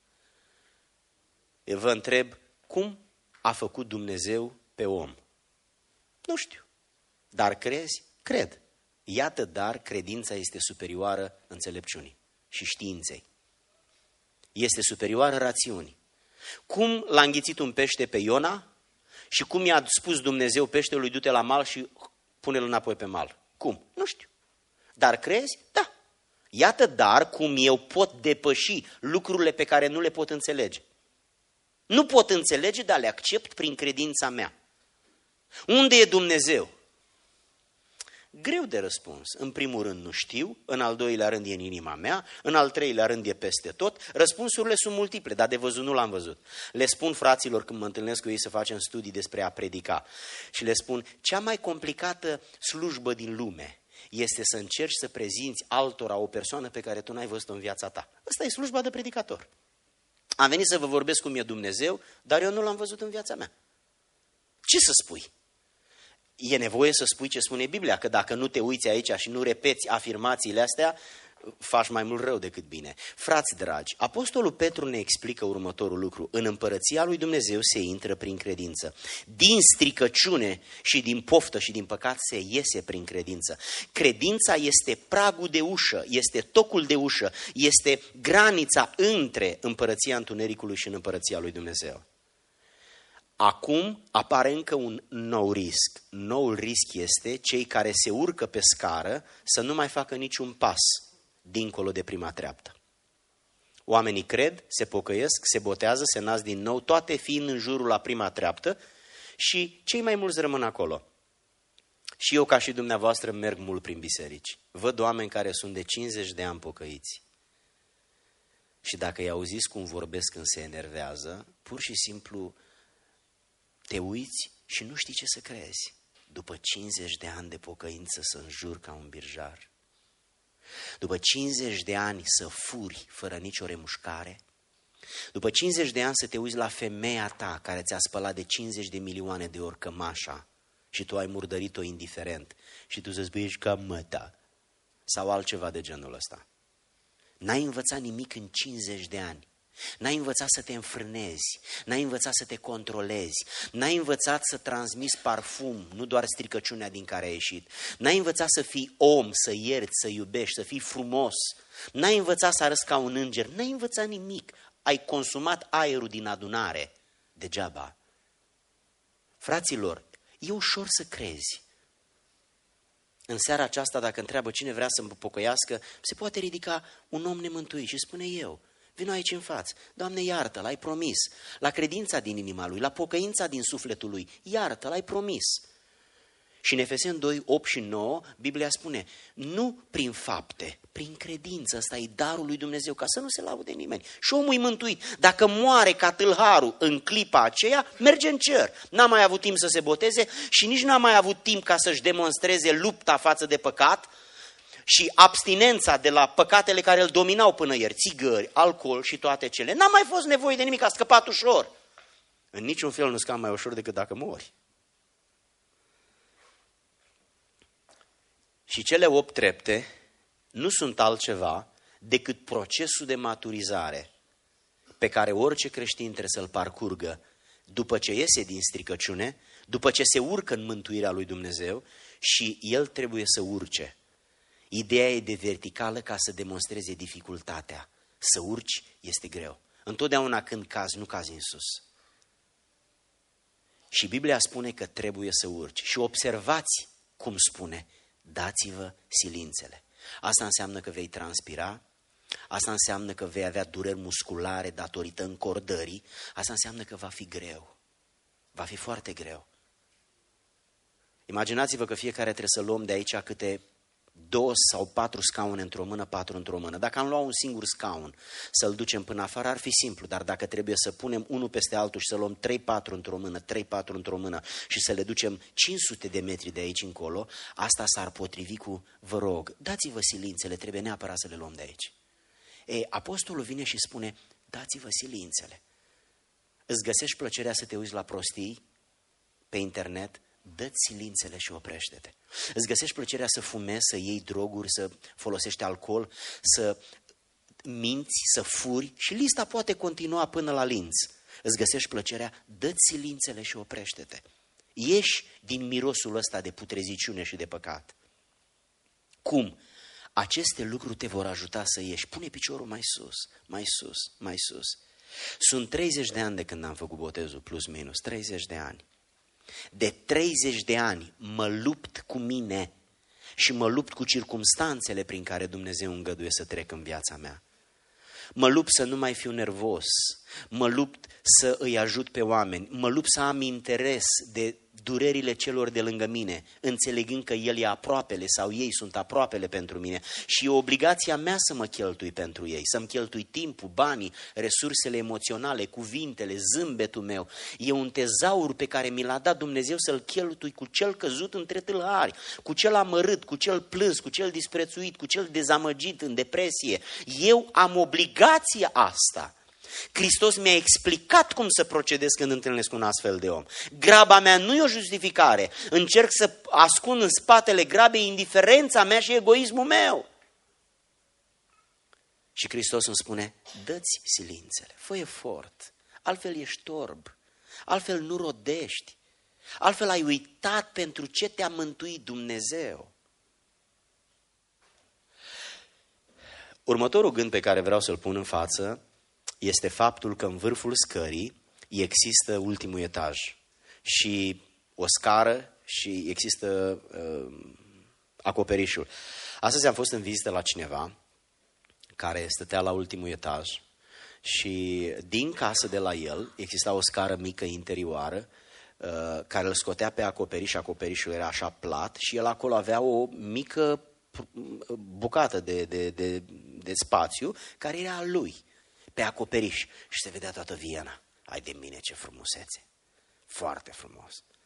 Eu vă întreb, cum a făcut Dumnezeu pe om? Nu știu. Dar crezi? Cred. Iată, dar credința este superioară înțelepciunii și științei. Este superioară rațiunii. Cum l-a înghițit un pește pe Iona și cum i-a spus Dumnezeu peștelui, du-te la mal și pune-l înapoi pe mal? Cum? Nu știu. Dar crezi? Da. Iată, dar, cum eu pot depăși lucrurile pe care nu le pot înțelege. Nu pot înțelege, dar le accept prin credința mea. Unde e Dumnezeu? Greu de răspuns. În primul rând nu știu, în al doilea rând e în inima mea, în al treilea rând e peste tot. Răspunsurile sunt multiple, dar de văzut nu l-am văzut. Le spun fraților când mă întâlnesc cu ei să facem studii despre a predica și le spun, cea mai complicată slujbă din lume este să încerci să prezinți altora o persoană pe care tu n-ai văzut-o în viața ta. Asta e slujba de predicator. Am venit să vă vorbesc cum e Dumnezeu, dar eu nu l-am văzut în viața mea. Ce să spui? E nevoie să spui ce spune Biblia, că dacă nu te uiți aici și nu repeți afirmațiile astea, faci mai mult rău decât bine. Frați dragi, Apostolul Petru ne explică următorul lucru. În împărăția lui Dumnezeu se intră prin credință. Din stricăciune și din poftă și din păcat se iese prin credință. Credința este pragul de ușă, este tocul de ușă, este granița între împărăția întunericului și în împărăția lui Dumnezeu. Acum apare încă un nou risc. Noul risc este cei care se urcă pe scară să nu mai facă niciun pas dincolo de prima treaptă. Oamenii cred, se pocăiesc, se botează, se nasc din nou, toate fiind în jurul la prima treaptă și cei mai mulți rămân acolo. Și eu, ca și dumneavoastră, merg mult prin biserici. Văd oameni care sunt de 50 de ani pocăiți. Și dacă îi auziți cum vorbesc când se enervează, pur și simplu te uiți și nu știi ce să crezi. după 50 de ani de pocăință să înjuri ca un birjar? După 50 de ani să furi fără nicio remușcare? După 50 de ani să te uiți la femeia ta care ți-a spălat de 50 de milioane de ori cămașa și tu ai murdărit-o indiferent și tu să-ți ești ca măta sau altceva de genul ăsta? N-ai învățat nimic în 50 de ani. N-ai învățat să te înfrânezi, n-ai învățat să te controlezi, n-ai învățat să transmiți parfum, nu doar stricăciunea din care ai ieșit. N-ai învățat să fii om, să ierți, să iubești, să fii frumos. N-ai învățat să arăți ca un înger, n-ai învățat nimic. Ai consumat aerul din adunare degeaba. Fraților, e ușor să crezi. În seara aceasta, dacă întreabă cine vrea să mă pocăiască, se poate ridica un om nemântuit și spune eu. Vino aici în față. Doamne, iartă-l, ai promis. La credința din inima lui, la pocăința din sufletul lui, iartă-l, ai promis. Și în Efeseni 2, 8 și 9, Biblia spune, nu prin fapte, prin credință, ăsta e darul lui Dumnezeu, ca să nu se laude nimeni. Și omul e mântuit. Dacă moare ca tâlharul în clipa aceea, merge în cer. N-a mai avut timp să se boteze și nici n-a mai avut timp ca să-și demonstreze lupta față de păcat și abstinența de la păcatele care îl dominau până ieri, țigări, alcool și toate cele. N-a mai fost nevoie de nimic, a scăpat ușor. În niciun fel nu scap mai ușor decât dacă mori. Și cele 8 trepte nu sunt altceva decât procesul de maturizare pe care orice creștin trebuie să-l parcurgă după ce iese din stricăciune, după ce se urcă în mântuirea lui Dumnezeu și el trebuie să urce. Ideea e de verticală ca să demonstreze dificultatea. Să urci este greu. Întotdeauna când cazi, nu cazi în sus. Și Biblia spune că trebuie să urci. Și observați cum spune, dați-vă silințele. Asta înseamnă că vei transpira, asta înseamnă că vei avea dureri musculare datorită încordării, asta înseamnă că va fi greu. Va fi foarte greu. Imaginați-vă că fiecare trebuie să luăm de aici câte 2 sau 4 scaune într-o mână, 4 într-o mână. Dacă am luat un singur scaun să-l ducem până afară, ar fi simplu, dar dacă trebuie să punem unul peste altul și să luăm 3-4 într-o mână, 3-4 într-o mână și să le ducem 500 de metri de aici încolo, asta s-ar potrivi cu, vă rog, dați-vă silințele, trebuie neapărat să le luăm de aici. Apostolul vine și spune, dați-vă silințele. Îți găsești plăcerea să te uiți la prostii pe internet? Dă-ți silințele și oprește-te. Îți găsești plăcerea să fumezi, să iei droguri, să folosești alcool, să minți, să furi și lista poate continua până la linț. Îți găsești plăcerea, dă-ți silințele și oprește-te. Ieși din mirosul ăsta de putreziciune și de păcat. Cum? Aceste lucruri te vor ajuta să ieși. Pune piciorul mai sus, mai sus, mai sus. Sunt 30 de ani de când am făcut botezul, plus minus, 30 de ani. De 30 de ani mă lupt cu mine și mă lupt cu circumstanțele prin care Dumnezeu îngăduie să trec în viața mea. Mă lupt să nu mai fiu nervos, mă lupt să îi ajut pe oameni, mă lupt să am interes de durerile celor de lângă mine, înțelegând că El e aproapele sau ei sunt aproapele pentru mine și e obligația mea să mă cheltui pentru ei, să-mi cheltui timpul, banii, resursele emoționale, cuvintele, zâmbetul meu. E un tezaur pe care mi l-a dat Dumnezeu să-l cheltui cu cel căzut între tâlhari, cu cel amărât, cu cel plâns, cu cel disprețuit, cu cel dezamăgit în depresie. Eu am obligația asta. Hristos mi-a explicat cum să procedez când întâlnesc un astfel de om. Graba mea nu e o justificare. Încerc să ascund în spatele grabei indiferența mea și egoismul meu. Și Hristos îmi spune, dă-ți silințele, fă efort, altfel ești orb, altfel nu rodești, altfel ai uitat pentru ce te-a mântuit Dumnezeu. Următorul gând pe care vreau să-l pun în față este faptul că în vârful scării există ultimul etaj și o scară și există acoperișul. Astăzi am fost în vizită la cineva care stătea la ultimul etaj și din casă de la el exista o scară mică interioară care îl scotea pe acoperiș, acoperișul era așa plat și el acolo avea o mică bucată de spațiu care era a lui. Pe acoperiș și se vedea toată Viena. Ai de mine ce frumusețe! Foarte frumos!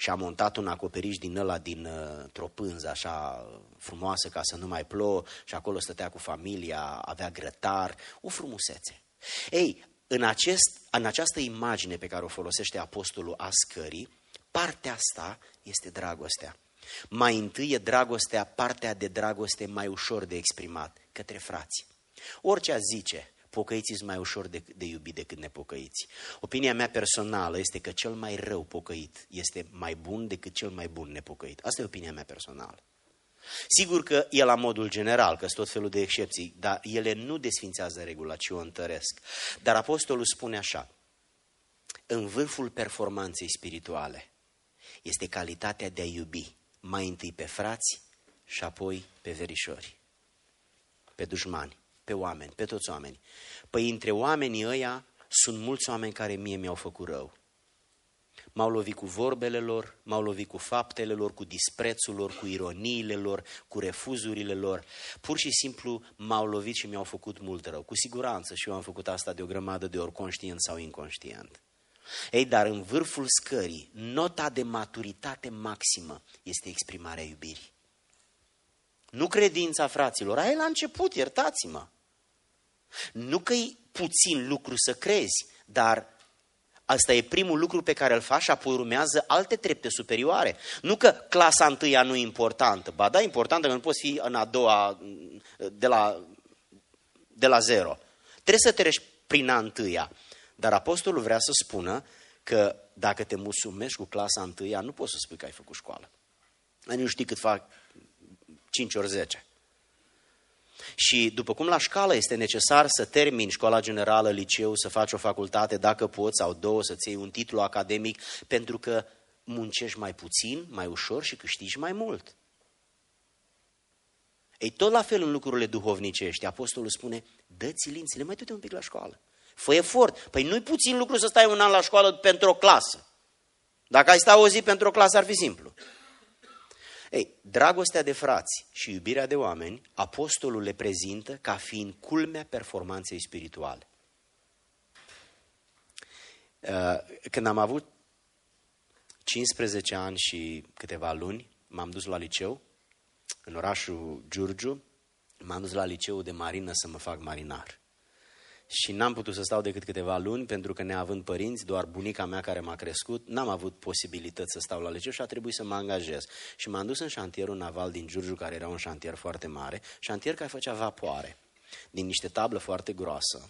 și a montat un acoperiș din ăla dintr-o pânză așa frumoasă ca să nu mai plouă și acolo stătea cu familia, avea grătar, o frumusețe. Ei, în această imagine pe care o folosește apostolul a scării, partea asta este dragostea. Mai întâi e dragostea, partea de dragoste mai ușor de exprimat, către frați. Orice a zice, pocăiții sunt mai ușor de iubit decât nepocăiți. Opinia mea personală este că cel mai rău pocăit este mai bun decât cel mai bun nepocăit. Asta e opinia mea personală. Sigur că e la modul general, că sunt tot felul de excepții, dar ele nu desfințează regula, ci o întăresc. Dar apostolul spune așa: în vârful performanței spirituale este calitatea de a iubi mai întâi pe frați și apoi pe verișori, pe dușmani, pe oameni, pe toți oamenii. Păi între oamenii ăia sunt mulți oameni care mie mi-au făcut rău. M-au lovit cu vorbele lor, m-au lovit cu faptele lor, cu disprețul lor, cu ironiile lor, cu refuzurile lor. Pur și simplu m-au lovit și mi-au făcut mult rău. Cu siguranță și eu am făcut asta de o grămadă de ori, conștient sau inconștient. Ei, dar în vârful scării, nota de maturitate maximă este exprimarea iubirii. Nu credința, fraților, aia e la început, iertați-mă. Nu că e puțin lucru să crezi, dar asta e primul lucru pe care îl faci și apoi urmează alte trepte superioare. Nu că clasa întâia nu e importantă, ba da, importantă, că nu poți fi în a doua de la zero. Trebuie să treci prin a întâia. Dar apostolul vrea să spună că dacă te mulțumești cu clasa întâia, nu poți să spui că ai făcut școală. Nu știi cât fac 5 ori 10. Și după cum la școală este necesar să termini școala generală, liceu, să faci o facultate, dacă poți, sau două, să-ți iei un titlu academic, pentru că muncești mai puțin, mai ușor și câștigi mai mult. Ei, tot la fel în lucrurile duhovnicești, apostolul spune, dă-ți lințile, mai du-te un pic la școală. Fă efort. Păi nu-i puțin lucru să stai un an la școală pentru o clasă. Dacă ai sta o zi pentru o clasă, ar fi simplu. Ei, dragostea de frați și iubirea de oameni, apostolul le prezintă ca fiind culmea performanței spirituale. Când am avut 15 ani și câteva luni, m-am dus la liceu, în orașul Giurgiu, m-am dus la liceul de marină să mă fac marinar. Și n-am putut să stau decât câteva luni, pentru că neavând părinți, doar bunica mea care m-a crescut, n-am avut posibilități să stau la liceu și a trebuit să mă angajez. Și m-am dus în șantierul naval din Giurgiu, care era un șantier foarte mare, șantier care făcea vapoare. Din niște tablă foarte groasă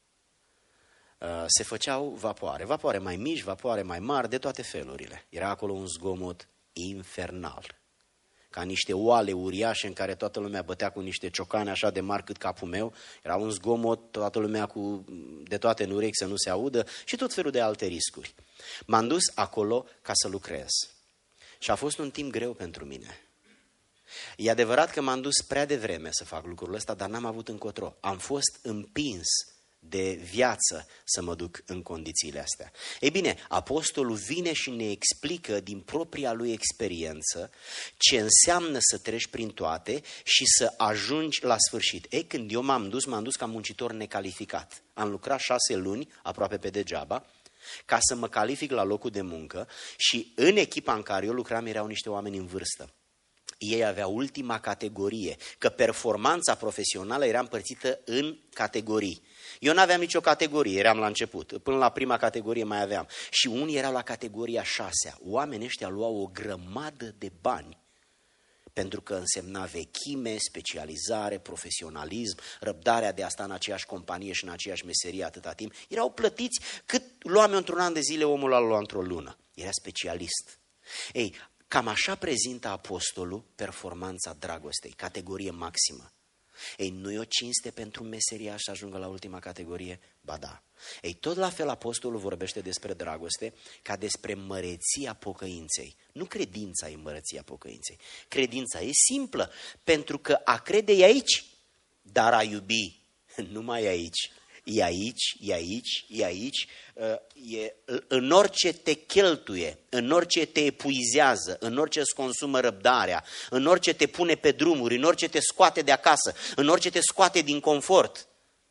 se făceau vapoare mai mici, vapoare mai mari, de toate felurile. Era acolo un zgomot infernal. Ca niște oale uriașe în care toată lumea bătea cu niște ciocane așa de mari cât capul meu. Era un zgomot, toată lumea de toate în urechi să nu se audă și tot felul de alte riscuri. M-am dus acolo ca să lucrez. Și a fost un timp greu pentru mine. E adevărat că m-am dus prea devreme să fac lucrul ăsta, dar n-am avut încotro. Am fost împins de viață să mă duc în condițiile astea. Ei bine, apostolul vine și ne explică din propria lui experiență ce înseamnă să treci prin toate și să ajungi la sfârșit. Ei, când eu m-am dus ca muncitor necalificat. Am lucrat 6 luni, aproape pe degeaba, ca să mă calific la locul de muncă și în echipa în care eu lucram erau niște oameni în vârstă. Ei aveau ultima categorie, că performanța profesională era împărțită în categorii. Eu n-aveam nicio categorie, eram la început, până la prima categorie mai aveam. Și unii erau la categoria 6-a. Oamenii ăștia luau o grămadă de bani, pentru că însemna vechime, specializare, profesionalism, răbdarea de a sta în aceeași companie și în aceeași meserie atâta timp. Erau plătiți cât luam eu într-un an de zile, omul ăla lua într-o lună. Era specialist. Ei, cam așa prezintă apostolul performanța dragostei, categorie maximă. Ei, nu e o cinste pentru meseria să ajungă la ultima categorie? Ba da. Ei, tot la fel apostolul vorbește despre dragoste ca despre măreția pocăinței. Nu credința e măreția pocăinței. Credința e simplă, pentru că a crede e aici, dar a iubi nu mai e aici. E aici, e aici, e aici, e în orice te cheltuie, în orice te epuizează, în orice îți consumă răbdarea, în orice te pune pe drumuri, în orice te scoate de acasă, în orice te scoate din confort.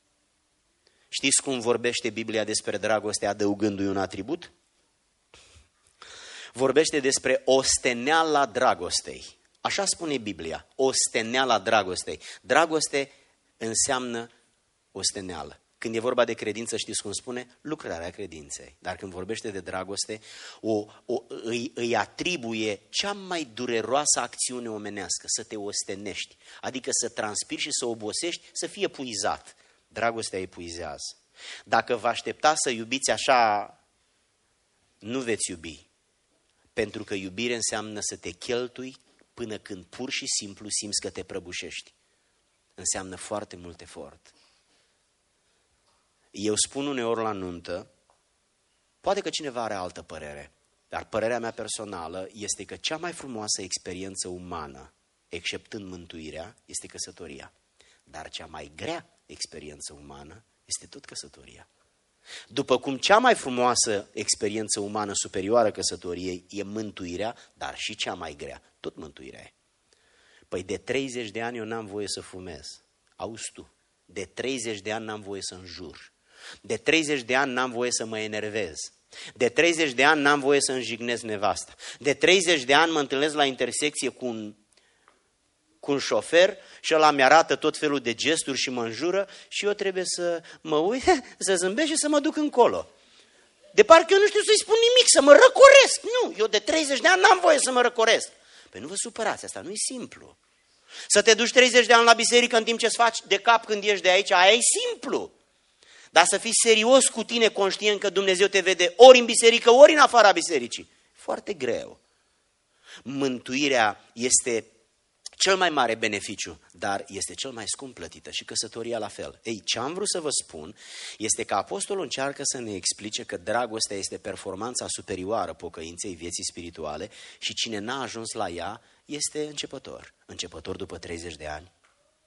Știți cum vorbește Biblia despre dragoste adăugându-i un atribut? vorbește despre osteneala dragostei. Așa spune Biblia, osteneala dragostei. Dragoste înseamnă osteneală. Când e vorba de credință, știți cum spune? Lucrarea credinței. Dar când vorbește de dragoste, îi atribuie cea mai dureroasă acțiune omenească, să te ostenești. Adică să transpiri și să obosești, să fii epuizat. Dragostea epuizează. Dacă vă aștepta să iubiți așa, nu veți iubi. Pentru că iubire înseamnă să te cheltui până când pur și simplu simți că te prăbușești. Înseamnă foarte mult efort. Eu spun uneori la nuntă, poate că cineva are altă părere, dar părerea mea personală este că cea mai frumoasă experiență umană, exceptând mântuirea, este căsătoria. Dar cea mai grea experiență umană este tot căsătoria. După cum cea mai frumoasă experiență umană superioară căsătoriei e mântuirea, dar și cea mai grea, tot mântuirea e. Păi de 30 de ani eu n-am voie să fumez. Auzi tu, de 30 de ani n-am voie să înjur. De 30 de ani n-am voie să mă enervez. De 30 de ani n-am voie să înjignesc nevasta. De 30 de ani mă întâlnesc la intersecție cu un șofer și ăla mi-arată tot felul de gesturi și mă înjură și eu trebuie să mă uit, să zâmbesc și să mă duc încolo. De parcă eu nu știu să-i spun nimic, să mă răcoresc. Nu, eu de 30 de ani n-am voie să mă răcoresc. Păi nu vă supărați, asta nu e simplu. Să te duci 30 de ani la biserică în timp ce îți faci de cap când ieși de aici, aia e simplu. Dar să fii serios cu tine, conștient că Dumnezeu te vede ori în biserică, ori în afara bisericii. Foarte greu. Mântuirea este cel mai mare beneficiu, dar este cel mai scump plătită și căsătoria la fel. Ei, ce am vrut să vă spun este că apostolul încearcă să ne explice că dragostea este performanța superioară pocăinței vieții spirituale și cine n-a ajuns la ea este începător. Începător după 30 de ani.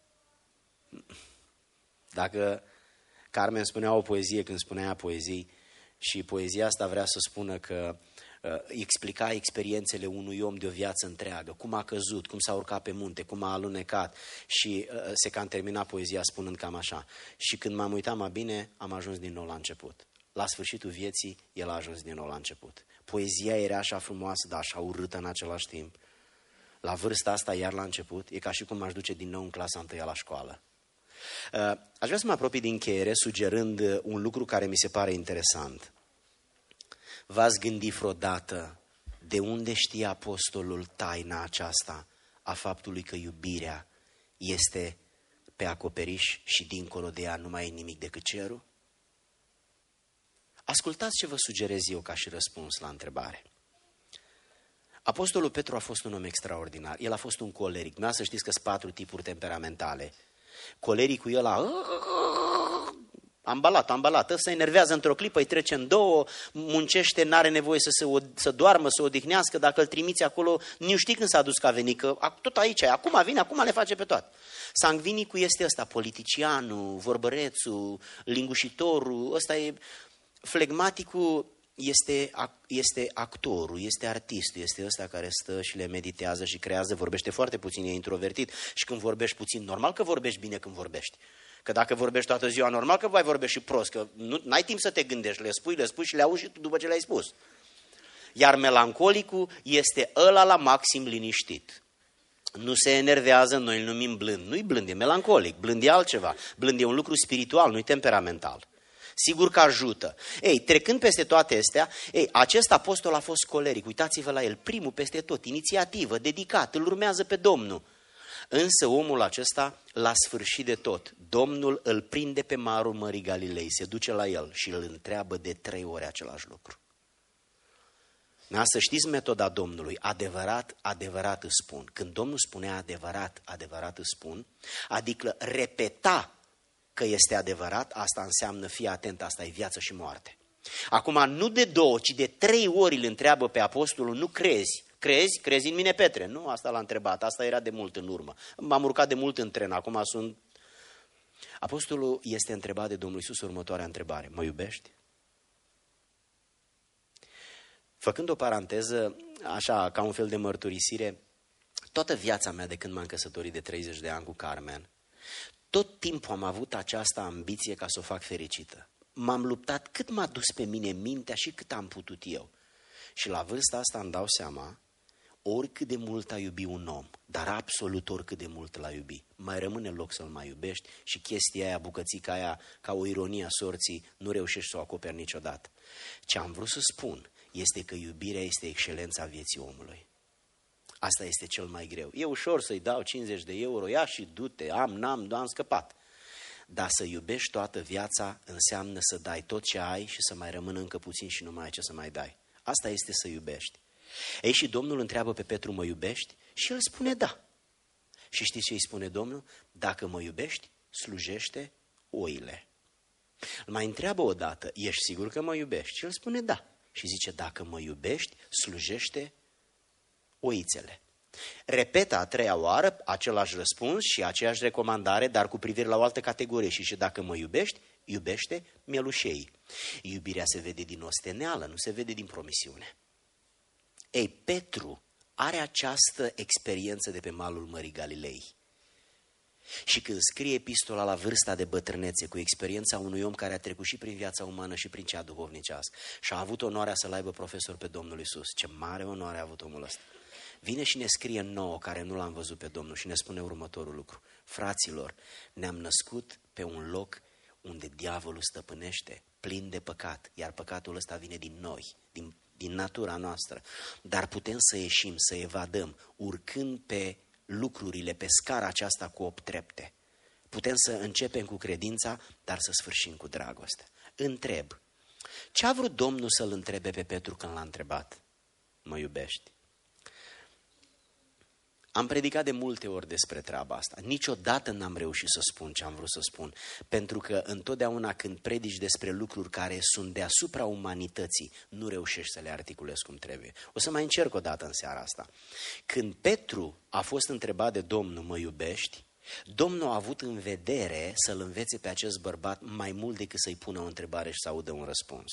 Dacă Carmen spunea o poezie când spunea poezii și poezia asta vrea să spună că explica experiențele unui om de o viață întreagă, cum a căzut, cum s-a urcat pe munte, cum a alunecat și se cam termina poezia spunând cam așa. Și când m-am uitat mai bine, am ajuns din nou la început. La sfârșitul vieții, el a ajuns din nou la început. Poezia era așa frumoasă, dar așa urâtă în același timp. La vârsta asta, iar la început, e ca și cum m-aș duce din nou în clasa 1 la școală. Aș vrea să mă apropii din încheiere sugerând un lucru care mi se pare interesant. V-ați gândit vreodată de unde știe apostolul taina aceasta a faptului că iubirea este pe acoperiș și dincolo de ea nu mai e nimic decât cerul? Ascultați ce vă sugerez eu ca și răspuns la întrebare. Apostolul Petru a fost un om extraordinar. El a fost un coleric. Nu să știți că sunt 4 tipuri temperamentale. Colericul ăla ambalat, se enervează într-o clipă, îi trece în două, muncește, n-are nevoie să doarmă, să odihnească, dacă îl trimiți acolo, nu știi când s-a dus că a venit, că tot aici e, acum vine, acum le face pe toate. Sangvinicul este ăsta, politicianul, vorbărețul, lingușitorul, ăsta e flegmaticul, este actorul, este artistul, este ăsta care stă și le meditează și creează, vorbește foarte puțin, e introvertit și când vorbești puțin, normal că vorbești bine când vorbești. Că dacă vorbești toată ziua, normal că voi vorbi și prost, că n-ai timp să te gândești, le spui și le auzi și tu după ce le-ai spus. Iar melancolicul este ăla la maxim liniștit. Nu se enervează, noi îl numim blând. Nu-i blând, e melancolic, blând e altceva. Blând e un lucru spiritual, nu-i temperamental. Sigur că ajută. Ei, trecând peste toate astea, acest apostol a fost coleric. Uitați-vă la el, primul peste tot, inițiativă, dedicat, îl urmează pe Domnul. Însă omul acesta, la sfârșit de tot, Domnul îl prinde pe marul Mării Galilei, se duce la el și îl întreabă de 3 ori același lucru. Da, să știți metoda Domnului, adevărat, adevărat îți spun. Când Domnul spunea adevărat, adevărat îți spun, adică repeta că este adevărat, asta înseamnă, fii atent, asta e viață și moarte. Acum, nu de 2, ci de 3 ori îl întreabă pe apostolul, nu crezi? Crezi în mine, Petre? Nu, asta l-a întrebat, asta era de mult în urmă. M-am urcat de mult în tren, acum sunt... Apostolul este întrebat de Domnul Iisus următoarea întrebare. Mă iubești? Făcând o paranteză, așa, ca un fel de mărturisire, toată viața mea de când m-am căsătorit de 30 de ani cu Carmen, tot timpul am avut această ambiție ca să o fac fericită. M-am luptat cât m-a dus pe mine mintea și cât am putut eu. Și la vârsta asta îmi dau seama, oricât de mult ai iubi un om, dar absolut oricât de mult l-ai iubi, mai rămâne loc să-l mai iubești și chestia aia, bucățica aia, ca o ironie a sorții, nu reușești să o acoperi niciodată. Ce am vrut să spun este că iubirea este excelența vieții omului. Asta este cel mai greu. E ușor să-i dau 50 de euro, ia și du-te, am scăpat. Dar să iubești toată viața înseamnă să dai tot ce ai și să mai rămână încă puțin și nu mai ai ce să mai dai. Asta este să iubești. Ei, și Domnul întreabă pe Petru, mă iubești? Și el spune da. Și știți ce îi spune Domnul? Dacă mă iubești, slujește oile. Îl mai întreabă o dată, ești sigur că mă iubești? Și el spune da. Și zice, dacă mă iubești, slujește oițele. Repetă a treia oară același răspuns și aceeași recomandare, dar cu privire la o altă categorie. Și dacă mă iubești, iubește mielușeii. Iubirea se vede din osteneală, nu se vede din promisiune. Ei, Petru are această experiență de pe malul Mării Galilei. Și când scrie epistola la vârsta de bătrânețe, cu experiența unui om care a trecut și prin viața umană și prin cea duhovnicească și a avut onoarea să-L aibă profesor pe Domnul Iisus, ce mare onoare a avut omul ăsta, vine și ne scrie nouă, care nu l-am văzut pe Domnul, și ne spune următorul lucru. Fraților, ne-am născut pe un loc unde diavolul stăpânește, plin de păcat, iar păcatul ăsta vine din noi, din natura noastră, dar putem să ieșim, să evadăm, urcând pe lucrurile, pe scara aceasta cu 8 trepte. Putem să începem cu credința, dar să sfârșim cu dragoste. Întreb, ce a vrut Domnul să-l întrebe pe Petru când l-a întrebat? Mă iubești? Am predicat de multe ori despre treaba asta. Niciodată n-am reușit să spun ce am vrut să spun. Pentru că întotdeauna când predici despre lucruri care sunt deasupra umanității, nu reușești să le articulezi cum trebuie. O să mai încerc o dată în seara asta. Când Petru a fost întrebat de Domnul, mă iubești? Domnul a avut în vedere să-l învețe pe acest bărbat mai mult decât să-i pună o întrebare și să audă un răspuns.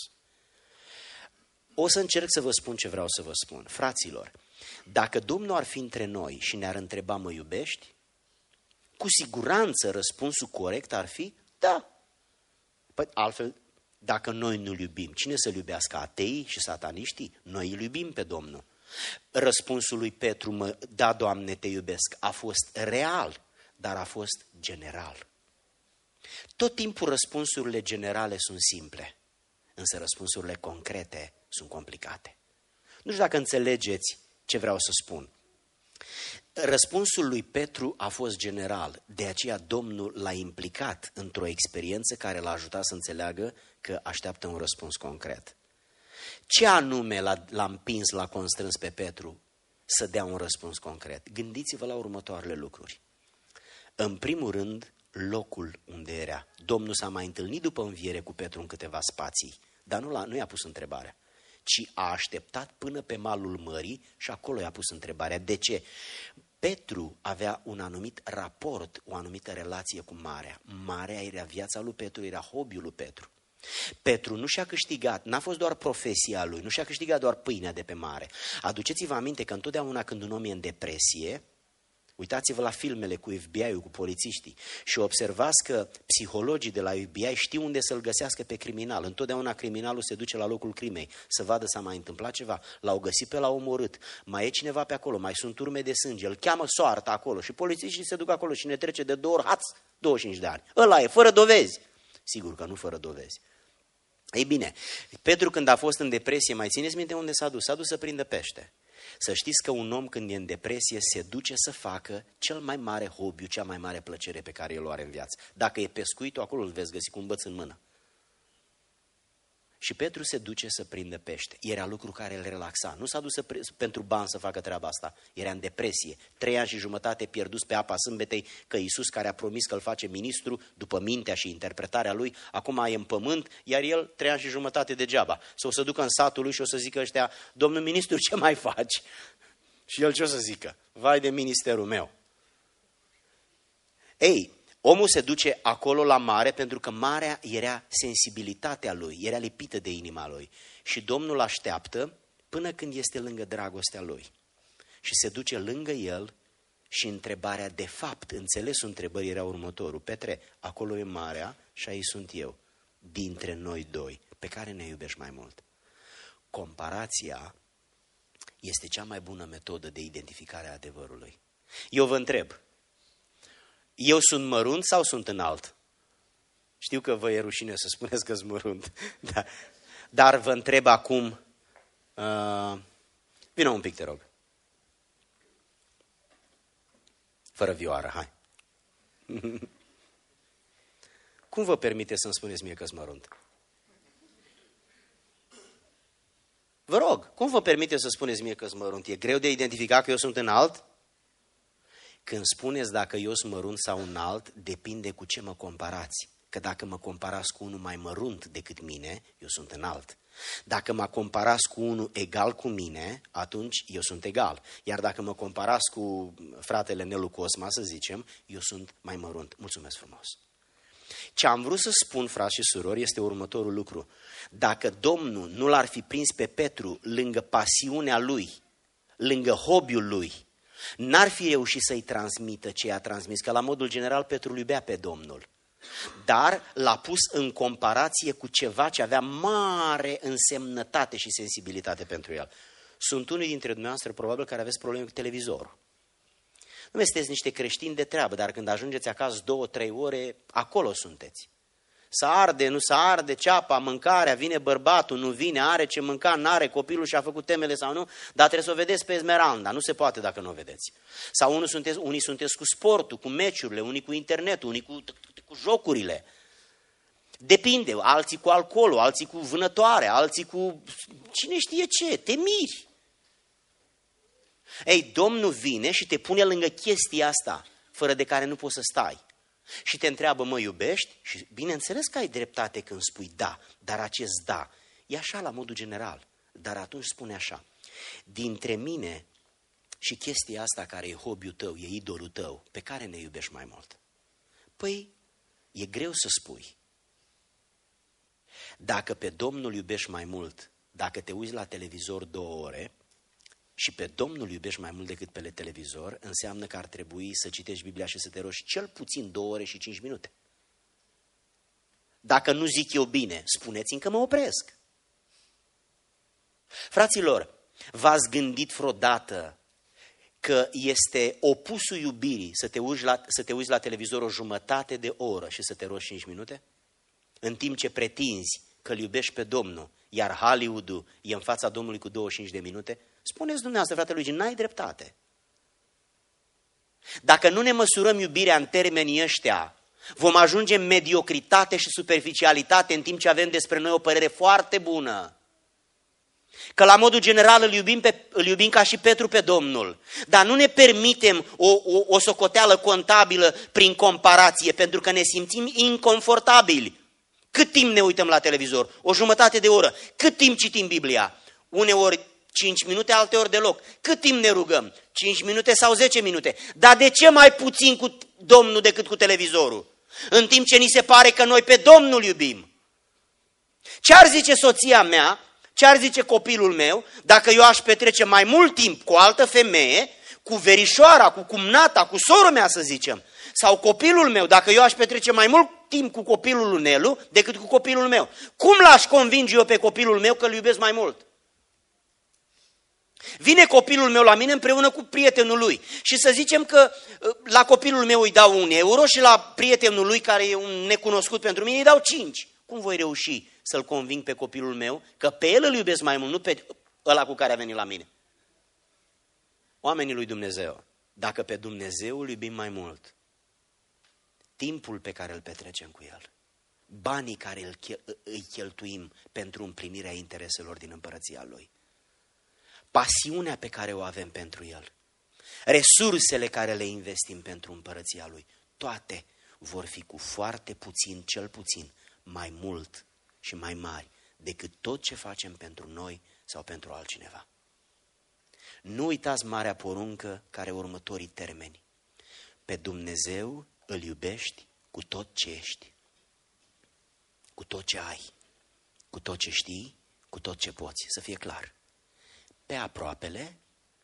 O să încerc să vă spun ce vreau să vă spun. Fraților, dacă Domnul ar fi între noi și ne-ar întreba, mă iubești? Cu siguranță răspunsul corect ar fi, da. Păi altfel, dacă noi nu-L iubim, cine să-L iubească? Ateii și sataniștii? Noi îl iubim pe Domnul. Răspunsul lui Petru, da, Doamne, te iubesc, a fost real, dar a fost general. Tot timpul răspunsurile generale sunt simple, însă răspunsurile concrete sunt complicate. Nu știu dacă înțelegeți ce vreau să spun. Răspunsul lui Petru a fost general, de aceea Domnul l-a implicat într-o experiență care l-a ajutat să înțeleagă că așteaptă un răspuns concret. Ce anume l-a împins, l-a constrâns pe Petru să dea un răspuns concret? Gândiți-vă la următoarele lucruri. În primul rând, locul unde era. Domnul s-a mai întâlnit după înviere cu Petru în câteva spații, dar nu i-a pus întrebarea, ci a așteptat până pe malul mării și acolo i-a pus întrebarea. De ce? Petru avea un anumit raport, o anumită relație cu marea. Marea era viața lui Petru, era hobby-ul lui Petru. Petru nu și-a câștigat, n-a fost doar profesia lui, nu și-a câștigat doar pâinea de pe mare. Aduceți-vă aminte că întotdeauna când un om e în depresie, uitați-vă la filmele cu FBI-ul, cu polițiștii și observați că psihologii de la FBI știu unde să-l găsească pe criminal. Întotdeauna criminalul se duce la locul crimei să vadă s-a mai întâmplat ceva. L-au găsit pe l-au omorât, mai e cineva pe acolo, mai sunt urme de sânge, îl cheamă soarta acolo și polițiștii se duc acolo și ne trece de 2 ori, 25 de ani. Ăla e, fără dovezi. Sigur că nu fără dovezi. Ei bine, Petru când a fost în depresie, mai țineți minte unde s-a dus? S-a dus să prindă pește. Să știți că un om când e în depresie se duce să facă cel mai mare hobby, cea mai mare plăcere pe care el o are în viață. Dacă e pescuitul, acolo îl veți găsi cu un băț în mână. Și Petru se duce să prindă pește. Era lucru care îl relaxa. Nu s-a dus pentru bani să facă treaba asta. Era în depresie. 3 ani și jumătate pierdus pe apa sâmbetei, că Iisus, care a promis că îl face ministru, după mintea și interpretarea lui, acum e în pământ, iar el 3 ani și jumătate degeaba. Să o să ducă în satul lui și o să zică ăștia, domnul ministru, ce mai faci? Și el ce o să zică? Vai de ministerul meu. Ei, omul se duce acolo la mare pentru că marea era sensibilitatea lui, era lipită de inima lui. Și Domnul așteaptă până când este lângă dragostea lui. Și se duce lângă el și întrebarea, de fapt, înțelesul întrebării era următorul. Petre, acolo e marea și aici sunt eu. Dintre noi doi, pe care ne iubești mai mult? Comparația este cea mai bună metodă de identificare a adevărului. Eu vă întreb, eu sunt mărunt sau sunt înalt? Știu că vă e rușine să spuneți că sunt mărunt, dar vă întreb acum, vină un pic, te rog. Fără vioară, hai. Cum vă permite să-mi spuneți mie că sunt mărunt? Vă rog, cum vă permite să spuneți mie că sunt mărunt? E greu de identificat că eu sunt înalt? Când spuneți dacă eu sunt mărunt sau înalt, depinde cu ce mă comparați. Că dacă mă comparați cu unul mai mărunt decât mine, eu sunt înalt. Dacă mă comparați cu unul egal cu mine, atunci eu sunt egal. Iar dacă mă comparați cu fratele Nelu Cosma, să zicem, eu sunt mai mărunt. Mulțumesc frumos! Ce am vrut să spun, frați și surori, este următorul lucru. Dacă Domnul nu l-ar fi prins pe Petru lângă pasiunea lui, lângă hobby-ul lui, n-ar fi reușit să-i transmită ce i-a transmis, că la modul general Petru îl iubea pe Domnul. Dar l-a pus în comparație cu ceva ce avea mare însemnătate și sensibilitate pentru el. Sunt unii dintre dumneavoastră probabil care aveți probleme cu televizorul. Nu sunteți niște creștini de treabă, dar când ajungeți acasă 2-3 ore, acolo sunteți. Să arde, nu să arde, ceapa, mâncarea, vine bărbatul, nu vine, are ce mânca, n-are, copilul și-a făcut temele sau nu, dar trebuie să o vedeți pe Esmeralda, nu se poate dacă nu o vedeți. Sau unii sunteți cu sportul, cu meciurile, unii cu internetul, unii cu jocurile. Depinde, alții cu alcoolul, alții cu vânătoare, alții cu cine știe ce, te miri. Ei, Domnul vine și te pune lângă chestia asta, fără de care nu poți să stai. Și te întreabă, mă iubești? Și bineînțeles că ai dreptate când spui da, dar acest da e așa la modul general. Dar atunci spune așa, dintre mine și chestia asta care e hobby-ul tău, e idolul tău, pe care ne iubești mai mult? Păi, e greu să spui. Dacă pe Domnul iubești mai mult, dacă te uiți la televizor 2 ore și pe Domnul iubești mai mult decât pe televizor, înseamnă că ar trebui să citești Biblia și să te rogi cel puțin 2 ore și 5 minute. Dacă nu zic eu bine, spuneți-mi că mă opresc. Fraților, v-ați gândit vreodată că este opusul iubirii să te uiți la televizor o jumătate de oră și să te rogi 5 minute? În timp ce pretinzi că îl iubești pe Domnul, iar Hollywood-ul e în fața Domnului cu 25 de minute? Spuneți dumneavoastră, frate Luigi, n-ai dreptate. Dacă nu ne măsurăm iubirea în termenii ăștia, vom ajunge în mediocritate și superficialitate în timp ce avem despre noi o părere foarte bună. Că la modul general îl iubim ca și Petru pe Domnul, dar nu ne permitem o socoteală contabilă prin comparație, pentru că ne simțim inconfortabili. Cât timp ne uităm la televizor? O jumătate de oră. Cât timp citim Biblia? Uneori 5 minute, alteori deloc. Cât timp ne rugăm? 5 minute sau 10 minute? Dar de ce mai puțin cu Domnul decât cu televizorul? În timp ce ni se pare că noi pe Domnul iubim. Ce ar zice soția mea, ce ar zice copilul meu, dacă eu aș petrece mai mult timp cu o altă femeie, cu verișoara, cu cumnata, cu sora mea să zicem, sau copilul meu, dacă eu aș petrece mai mult timp cu copilul lui Nelu decât cu copilul meu? Cum l-aș convinge eu pe copilul meu că îl iubesc mai mult? Vine copilul meu la mine împreună cu prietenul lui și să zicem că la copilul meu îi dau 1 euro și la prietenul lui, care e un necunoscut pentru mine, îi dau 5. Cum voi reuși să-l conving pe copilul meu că pe el îl iubesc mai mult, nu pe ăla cu care a venit la mine? Oamenii lui Dumnezeu, dacă pe Dumnezeu îl iubim mai mult, timpul pe care îl petrecem cu el, banii care îi cheltuim pentru împlinirea intereselor din împărăția lui, pasiunea pe care o avem pentru el, resursele care le investim pentru împărăția lui, toate vor fi cu foarte puțin, cel puțin, mai mult și mai mari decât tot ce facem pentru noi sau pentru altcineva. Nu uitați marea poruncă care are următorii termeni. Pe Dumnezeu îl iubești cu tot ce ești, cu tot ce ai, cu tot ce știi, cu tot ce poți, să fie clar. Pe aproapele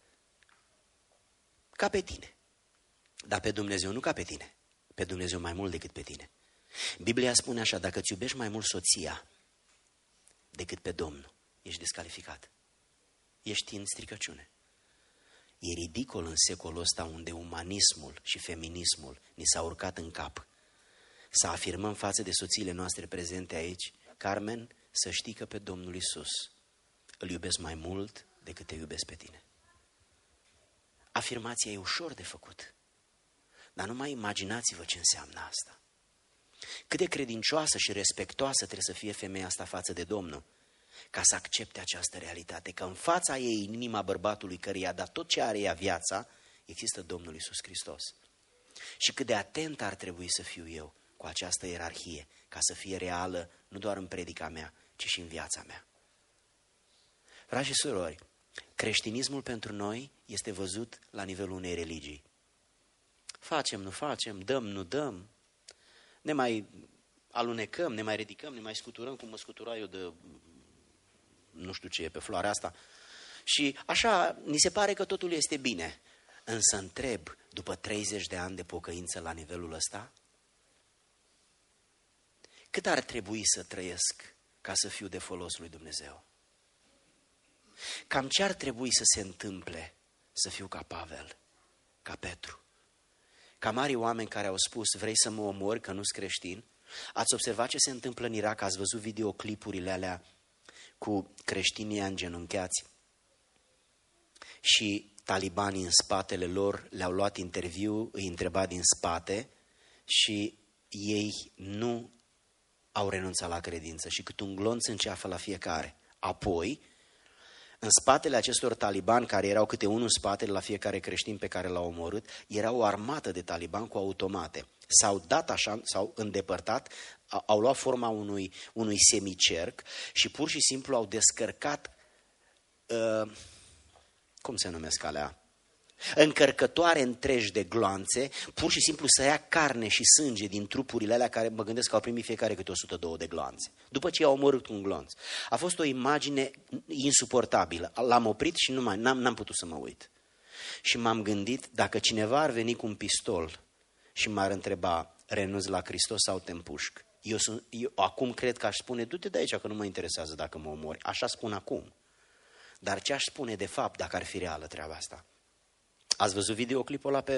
ca pe tine, dar pe Dumnezeu nu ca pe tine, pe Dumnezeu mai mult decât pe tine. Biblia spune așa, dacă îți iubești mai mult soția decât pe Domnul, ești descalificat. ești în stricăciune. E ridicol în secolul ăsta unde umanismul și feminismul ni s-au urcat în cap. Să afirmăm față de soțiile noastre prezente aici, Carmen, să știi că pe Domnul Iisus îl iubesc mai mult decât te iubesc pe tine. Afirmația e ușor de făcut, dar numai imaginați-vă ce înseamnă asta. Cât de credincioasă și respectoasă trebuie să fie femeia asta față de Domnul, ca să accepte această realitate, că în fața ei, în inima bărbatului care i-a dat tot ce are ea viața, există Domnul Iisus Hristos. Și cât de atent ar trebui să fiu eu cu această ierarhie, ca să fie reală nu doar în predica mea, ci și în viața mea. Frați și surori, creștinismul pentru noi este văzut la nivelul unei religii. Facem, nu facem, dăm, nu dăm, ne mai alunecăm, ne mai ridicăm, ne mai scuturăm, cum mă scutura eu de nu știu ce e pe floarea asta. Și așa, ni se pare că totul este bine. Însă întreb, după 30 de ani de pocăință la nivelul ăsta, cât ar trebui să trăiesc ca să fiu de folos lui Dumnezeu? Cam ce ar trebui să se întâmple să fiu ca Pavel, ca Petru, ca mari oameni care au spus, vrei să mă omori că nu-s creștin? Ați observat ce se întâmplă în Irak? Ați văzut videoclipurile alea cu creștinii îngenuncheați și talibanii în spatele lor le-au luat interviu, îi întreba din spate și ei nu au renunțat la credință și cât un glonț înceafă la fiecare. Apoi, în spatele acestor talibani, care erau câte unul în spatele la fiecare creștin pe care l-au omorât, era o armată de talibani cu automate. S-au dat așa, s-au îndepărtat, au luat forma unui semicerc și pur și simplu au descărcat, cum se numesc alea? Încărcătoare întregi de gloanțe, pur și simplu să ia carne și sânge din trupurile alea care mă gândesc că au primit fiecare câte 102 de gloanțe. După ce i-au omorât un glonț. A fost o imagine insuportabilă. L-am oprit și n-am putut să mă uit. Și m-am gândit, dacă cineva ar veni cu un pistol și m-ar întreba, renunț la Hristos sau te împușc? Eu acum cred că aș spune, du-te de aici că nu mă interesează dacă mă omori. Așa spun acum. Dar ce aș spune de fapt dacă ar fi reală treaba asta? Ați văzut videoclipul ăla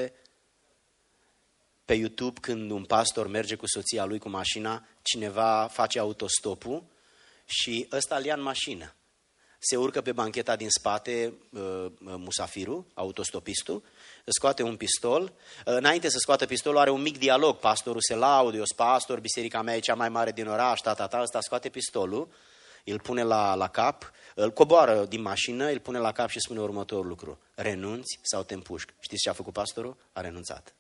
pe YouTube când un pastor merge cu soția lui cu mașina, cineva face autostopul și ăsta îl ia în mașină. Se urcă pe bancheta din spate musafirul, autostopistul, scoate un pistol. Înainte să scoată pistolul are un mic dialog. Pastorul se laudă, eu sunt pastor, biserica mea e cea mai mare din oraș, ăsta scoate pistolul, îl pune la cap, îl coboară din mașină, îl pune la cap și spune următorul lucru. Renunți sau te împușc? Știți ce a făcut pastorul? A renunțat.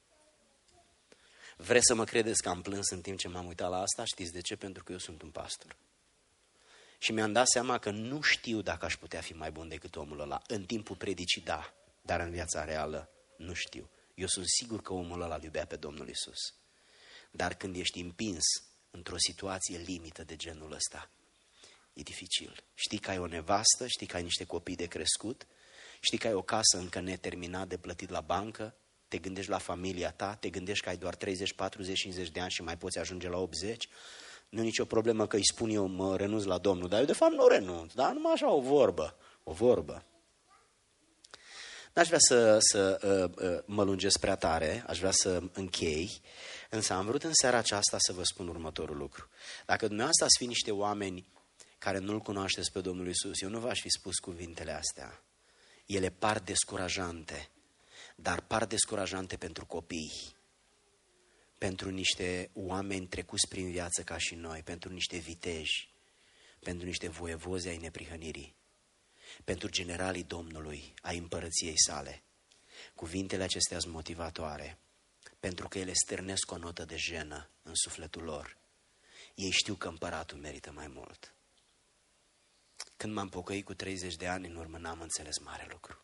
Vreți să mă credeți că am plâns în timp ce m-am uitat la asta? Știți de ce? Pentru că eu sunt un pastor. Și mi-am dat seama că nu știu dacă aș putea fi mai bun decât omul ăla. În timpul predicii, da, dar în viața reală nu știu. Eu sunt sigur că omul ăla îl iubea pe Domnul Iisus. Dar când ești împins într-o situație limită de genul ăsta, e dificil. Știi că ai o nevastă, știi că ai niște copii de crescut, știi că ai o casă încă neterminat de plătit la bancă, te gândești la familia ta, te gândești că ai doar 30, 40, 50 de ani și mai poți ajunge la 80. Nu e nicio problemă că îi spun eu, mă renunț la Domnul, dar eu de fapt nu renunț, dar numai așa o vorbă. N-aș vrea să mă lungesc prea tare, aș vrea să închei, însă am vrut în seara aceasta să vă spun următorul lucru. Dacă dumneavoastră ați fi niște oameni care nu-L cunoașteți pe Domnul Iisus, eu nu v-aș fi spus cuvintele astea. Ele par descurajante, dar par descurajante pentru copii, pentru niște oameni trecuți prin viață ca și noi, pentru niște viteji, pentru niște voievozi ai neprihănirii, pentru generalii Domnului, ai împărăției sale. Cuvintele acestea sunt motivatoare, pentru că ele stârnesc o notă de jenă în sufletul lor. Ei știu că împăratul merită mai mult. Când m-am pocăit cu 30 de ani în urmă, n-am înțeles mare lucru.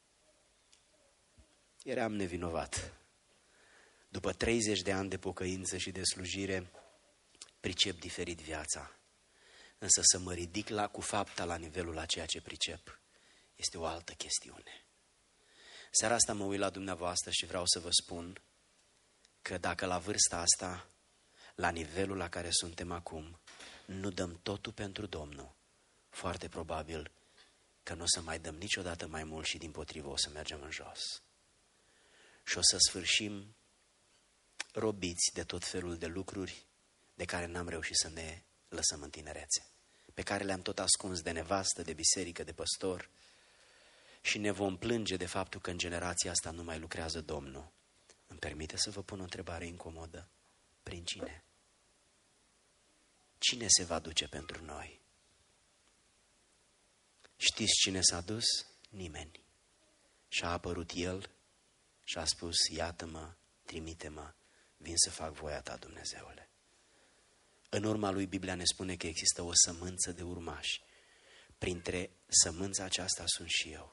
Eram nevinovat. După 30 de ani de pocăință și de slujire, pricep diferit viața. Însă să mă ridic cu fapta la nivelul a ceea ce pricep este o altă chestiune. Seara asta mă uit la dumneavoastră și vreau să vă spun că dacă la vârsta asta, la nivelul la care suntem acum, nu dăm totul pentru Domnul, foarte probabil că nu o să mai dăm niciodată mai mult și dimpotrivă o să mergem în jos. Și o să sfârșim robiți de tot felul de lucruri de care n-am reușit să ne lăsăm în tinerețe, pe care le-am tot ascuns de nevastă, de biserică, de păstor, și ne vom plânge de faptul că în generația asta nu mai lucrează Domnul. Îmi permite să vă pun o întrebare incomodă? Prin cine? Cine se va duce pentru noi? Știți cine s-a dus? Nimeni. Și a apărut El și a spus, iată-mă, trimite-mă, vin să fac voia ta, Dumnezeule. În urma lui Biblia ne spune că există o sămânță de urmași. Printre sămânța aceasta sunt și eu.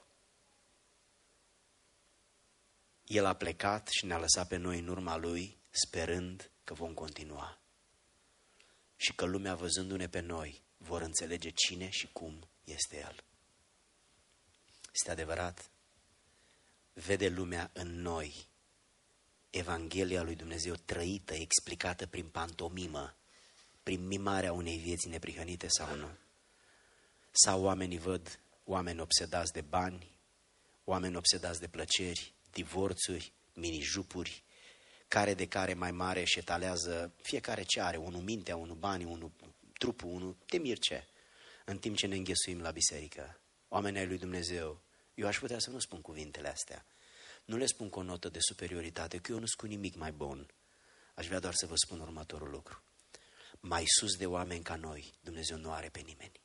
El a plecat și ne-a lăsat pe noi în urma lui, sperând că vom continua. Și că lumea, văzându-ne pe noi, vor înțelege cine și cum este El. Este adevărat? Vede lumea în noi Evanghelia lui Dumnezeu trăită, explicată prin pantomimă, prin mimarea unei vieți neprihănite sau nu? Sau oamenii văd oameni obsedați de bani, oameni obsedați de plăceri, divorțuri, mini-jupuri, care de care mai mare și etalează fiecare ce are, unul mintea, unul banii, unul trupul, unul te mir ce, în timp ce ne înghesuim la biserică. Oamenii ai lui Dumnezeu, eu aș putea să nu spun cuvintele astea, nu le spun cu o notă de superioritate, că eu nu sunt cu nimic mai bun. Aș vrea doar să vă spun următorul lucru. Mai sus de oameni ca noi, Dumnezeu nu are pe nimeni.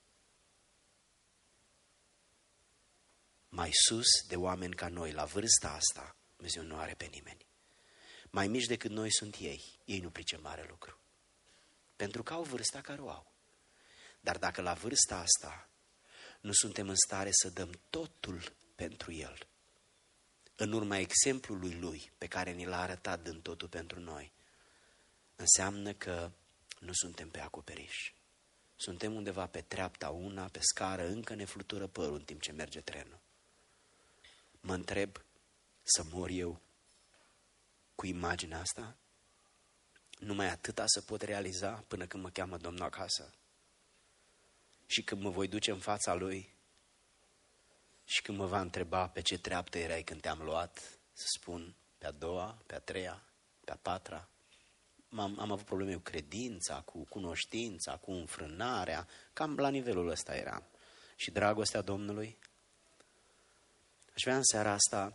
Mai sus de oameni ca noi, la vârsta asta, Dumnezeu nu are pe nimeni. Mai mici decât noi sunt ei. Ei nu pricep mare lucru. Pentru că au vârsta care o au. Dar dacă la vârsta asta nu suntem în stare să dăm totul pentru El, în urma exemplului Lui, pe care ni l-a arătat dând totul pentru noi, înseamnă că nu suntem pe acoperiș. Suntem undeva pe treapta una, pe scară, încă ne flutură părul în timp ce merge trenul. Mă întreb să mor eu cu imaginea asta? Numai atâta să pot realiza până când mă cheamă Domnul acasă? Și când mă voi duce în fața Lui și când mă va întreba pe ce treaptă erai când te-am luat, să spun pe a doua, pe a treia, pe a patra. Am avut probleme cu credința, cu cunoștința, cu înfrânarea, cam la nivelul ăsta eram. Și dragostea Domnului? Aș vrea în seara asta,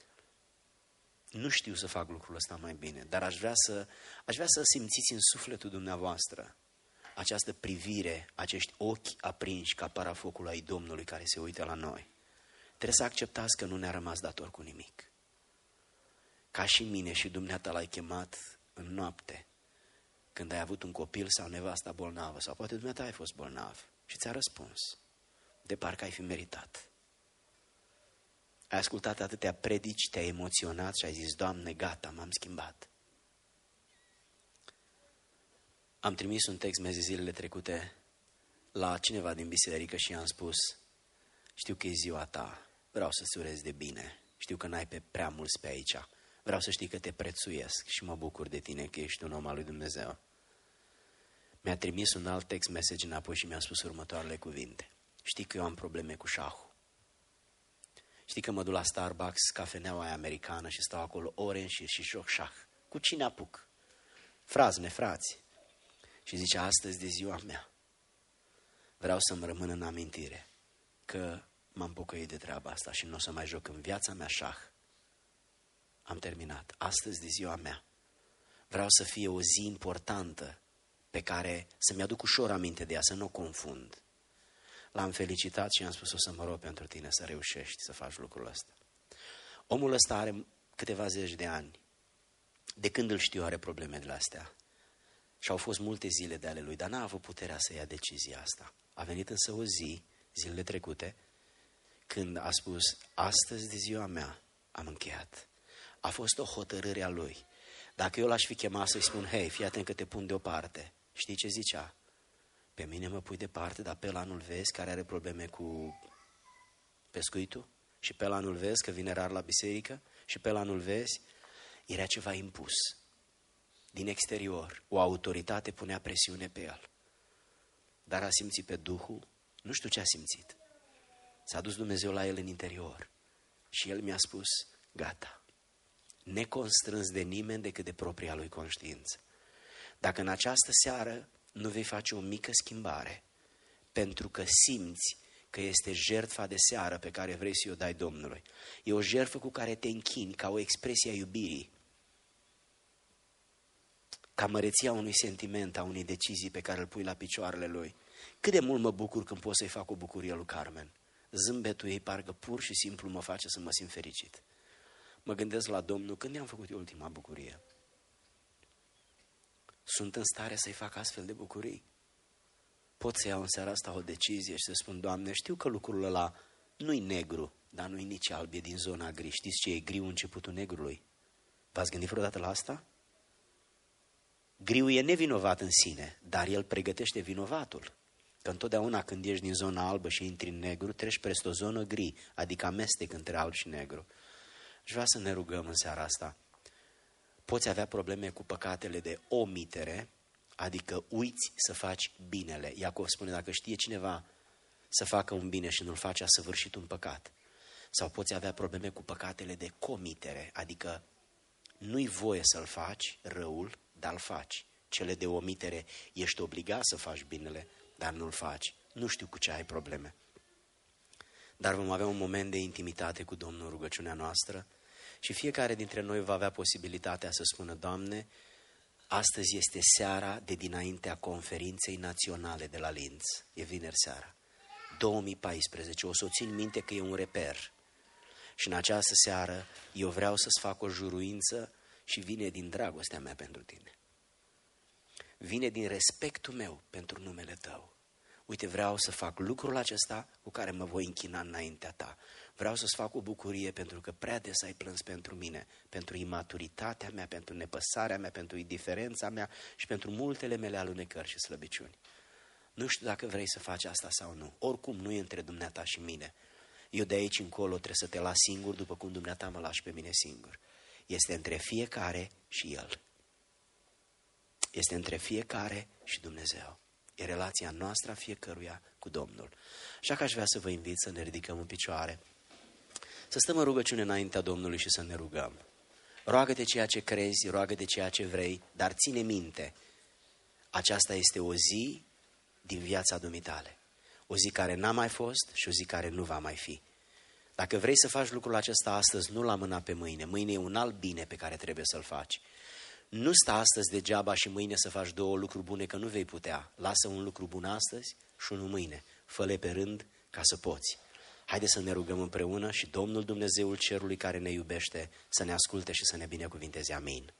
nu știu să fac lucrul ăsta mai bine, dar aș vrea să simțiți în sufletul dumneavoastră această privire, acești ochi aprinși ca parafocul ai Domnului care se uită la noi. Trebuie să acceptați că nu ne-a rămas dator cu nimic. Ca și mine și dumneata l-ai chemat în noapte, când ai avut un copil sau nevasta bolnavă, sau poate dumneata ai fost bolnav și ți-a răspuns, de parcă ai fi meritat. Ai ascultat atâtea predici, te-ai emoționat și ai zis, Doamne, gata, m-am schimbat. Am trimis un text zilele trecute la cineva din biserică și i-am spus, știu că e ziua ta, vreau să-ți urez de bine, știu că n-ai pe prea mulți pe aici, vreau să știi că te prețuiesc și mă bucur de tine că ești un om al lui Dumnezeu. Mi-a trimis un alt text message înapoi și mi-a spus următoarele cuvinte. Știi că eu am probleme cu șahul. Știi că mă duc la Starbucks, cafeneaua aia americană și stau acolo ore în șir și joc șah. Cu cine apuc? Frați, frați. Și zice, astăzi de ziua mea vreau să-mi rămân în amintire că m-am pocăit de treaba asta și nu o să mai joc în viața mea șah. Am terminat. Astăzi de ziua mea vreau să fie o zi importantă pe care să-mi aduc ușor aminte de ea, să nu o confund. L-am felicitat și i-am spus, o să mă rog pentru tine să reușești să faci lucrul ăsta. Omul ăsta are câteva zeci de ani. De când îl știu are probleme de astea. Și au fost multe zile de ale lui, dar n-a avut puterea să ia decizia asta. A venit însă o zi, zilele trecute, când a spus, astăzi de ziua mea am încheiat. A fost o hotărâre a lui. Dacă eu l-aș fi chemat să-i spun, hei, fii atent că te pun deoparte. Știi ce zicea? Pe mine mă pui departe, dar pe ăla nu-l vezi care are probleme cu pescuitul? Și pe ăla nu-l vezi că vine rar la biserică? Și pe ăla nu-l vezi? Era ceva impus. Din exterior, o autoritate punea presiune pe el. Dar a simțit pe Duhul, nu știu ce a simțit. S-a dus Dumnezeu la el în interior și el mi-a spus, gata, neconstrâns de nimeni decât de propria lui conștiință. Dacă în această seară nu vei face o mică schimbare, pentru că simți că este jertfa de seară pe care vrei să o dai Domnului, e o jertfă cu care te închini ca o expresie a iubirii, ca măreția unui sentiment, a unei decizii pe care îl pui la picioarele lui. Cât de mult mă bucur când pot să-i fac o bucurie lui Carmen. Zâmbetul ei parcă pur și simplu mă face să mă simt fericit. Mă gândesc la Domnul, când i-am făcut eu ultima bucurie? Sunt în stare să-i fac astfel de bucurii? Pot să iau în seara asta o decizie și să spun, Doamne, știu că lucrul ăla nu-i negru, dar nu-i nici alb, e din zona gri. Știți ce e griu începutul negrului? V-ați gândit vreodată la asta? Griul e nevinovat în sine, dar el pregătește vinovatul. Că întotdeauna când ești din zona albă și intri în negru, treci peste o zonă gri, adică amestec între alb și negru. Și vreau să ne rugăm în seara asta. Poți avea probleme cu păcatele de omitere, adică uiți să faci binele. Iacov spune, dacă știe cineva să facă un bine și nu-l face, a săvârșit un păcat. Sau poți avea probleme cu păcatele de comitere, adică nu-i voie să-l faci, răul, dar îl faci. Cele de omitere, ești obligat să faci binele, dar nu-l faci. Nu știu cu ce ai probleme. Dar vom avea un moment de intimitate cu Domnul în rugăciunea noastră și fiecare dintre noi va avea posibilitatea să spună, Doamne, astăzi este seara de dinaintea conferinței naționale de la Linz. E vineri seara. 2014. O să o țin minte că e un reper. Și în această seară eu vreau să-ți fac o juruință și vine din dragostea mea pentru tine. Vine din respectul meu pentru numele tău. Uite, vreau să fac lucrul acesta cu care mă voi închina înaintea ta. Vreau să-ți fac o bucurie pentru că prea des ai plâns pentru mine, pentru imaturitatea mea, pentru nepăsarea mea, pentru indiferența mea și pentru multele mele alunecări și slăbiciuni. Nu știu dacă vrei să faci asta sau nu. Oricum nu e între dumneata și mine. Eu de aici încolo trebuie să te las singur după cum dumneata mă lași pe mine singur. Este între fiecare și El. Este între fiecare și Dumnezeu. E relația noastră a fiecăruia cu Domnul. Așa că aș vrea să vă invit să ne ridicăm în picioare, să stăm în rugăciune înaintea Domnului și să ne rugăm. Roagă-te ceea ce crezi, roagă-te ceea ce vrei, dar ține minte, aceasta este o zi din viața dumitale. O zi care n-a mai fost și o zi care nu va mai fi. Dacă vrei să faci lucrul acesta astăzi, nu-l amâna pe mâine. Mâine e un alt bine pe care trebuie să-l faci. Nu sta astăzi degeaba și mâine să faci două lucruri bune, că nu vei putea. Lasă un lucru bun astăzi și unul mâine. Fă-le pe rând ca să poți. Haideți să ne rugăm împreună și Domnul Dumnezeul Cerului care ne iubește să ne asculte și să ne binecuvinteze. Amin.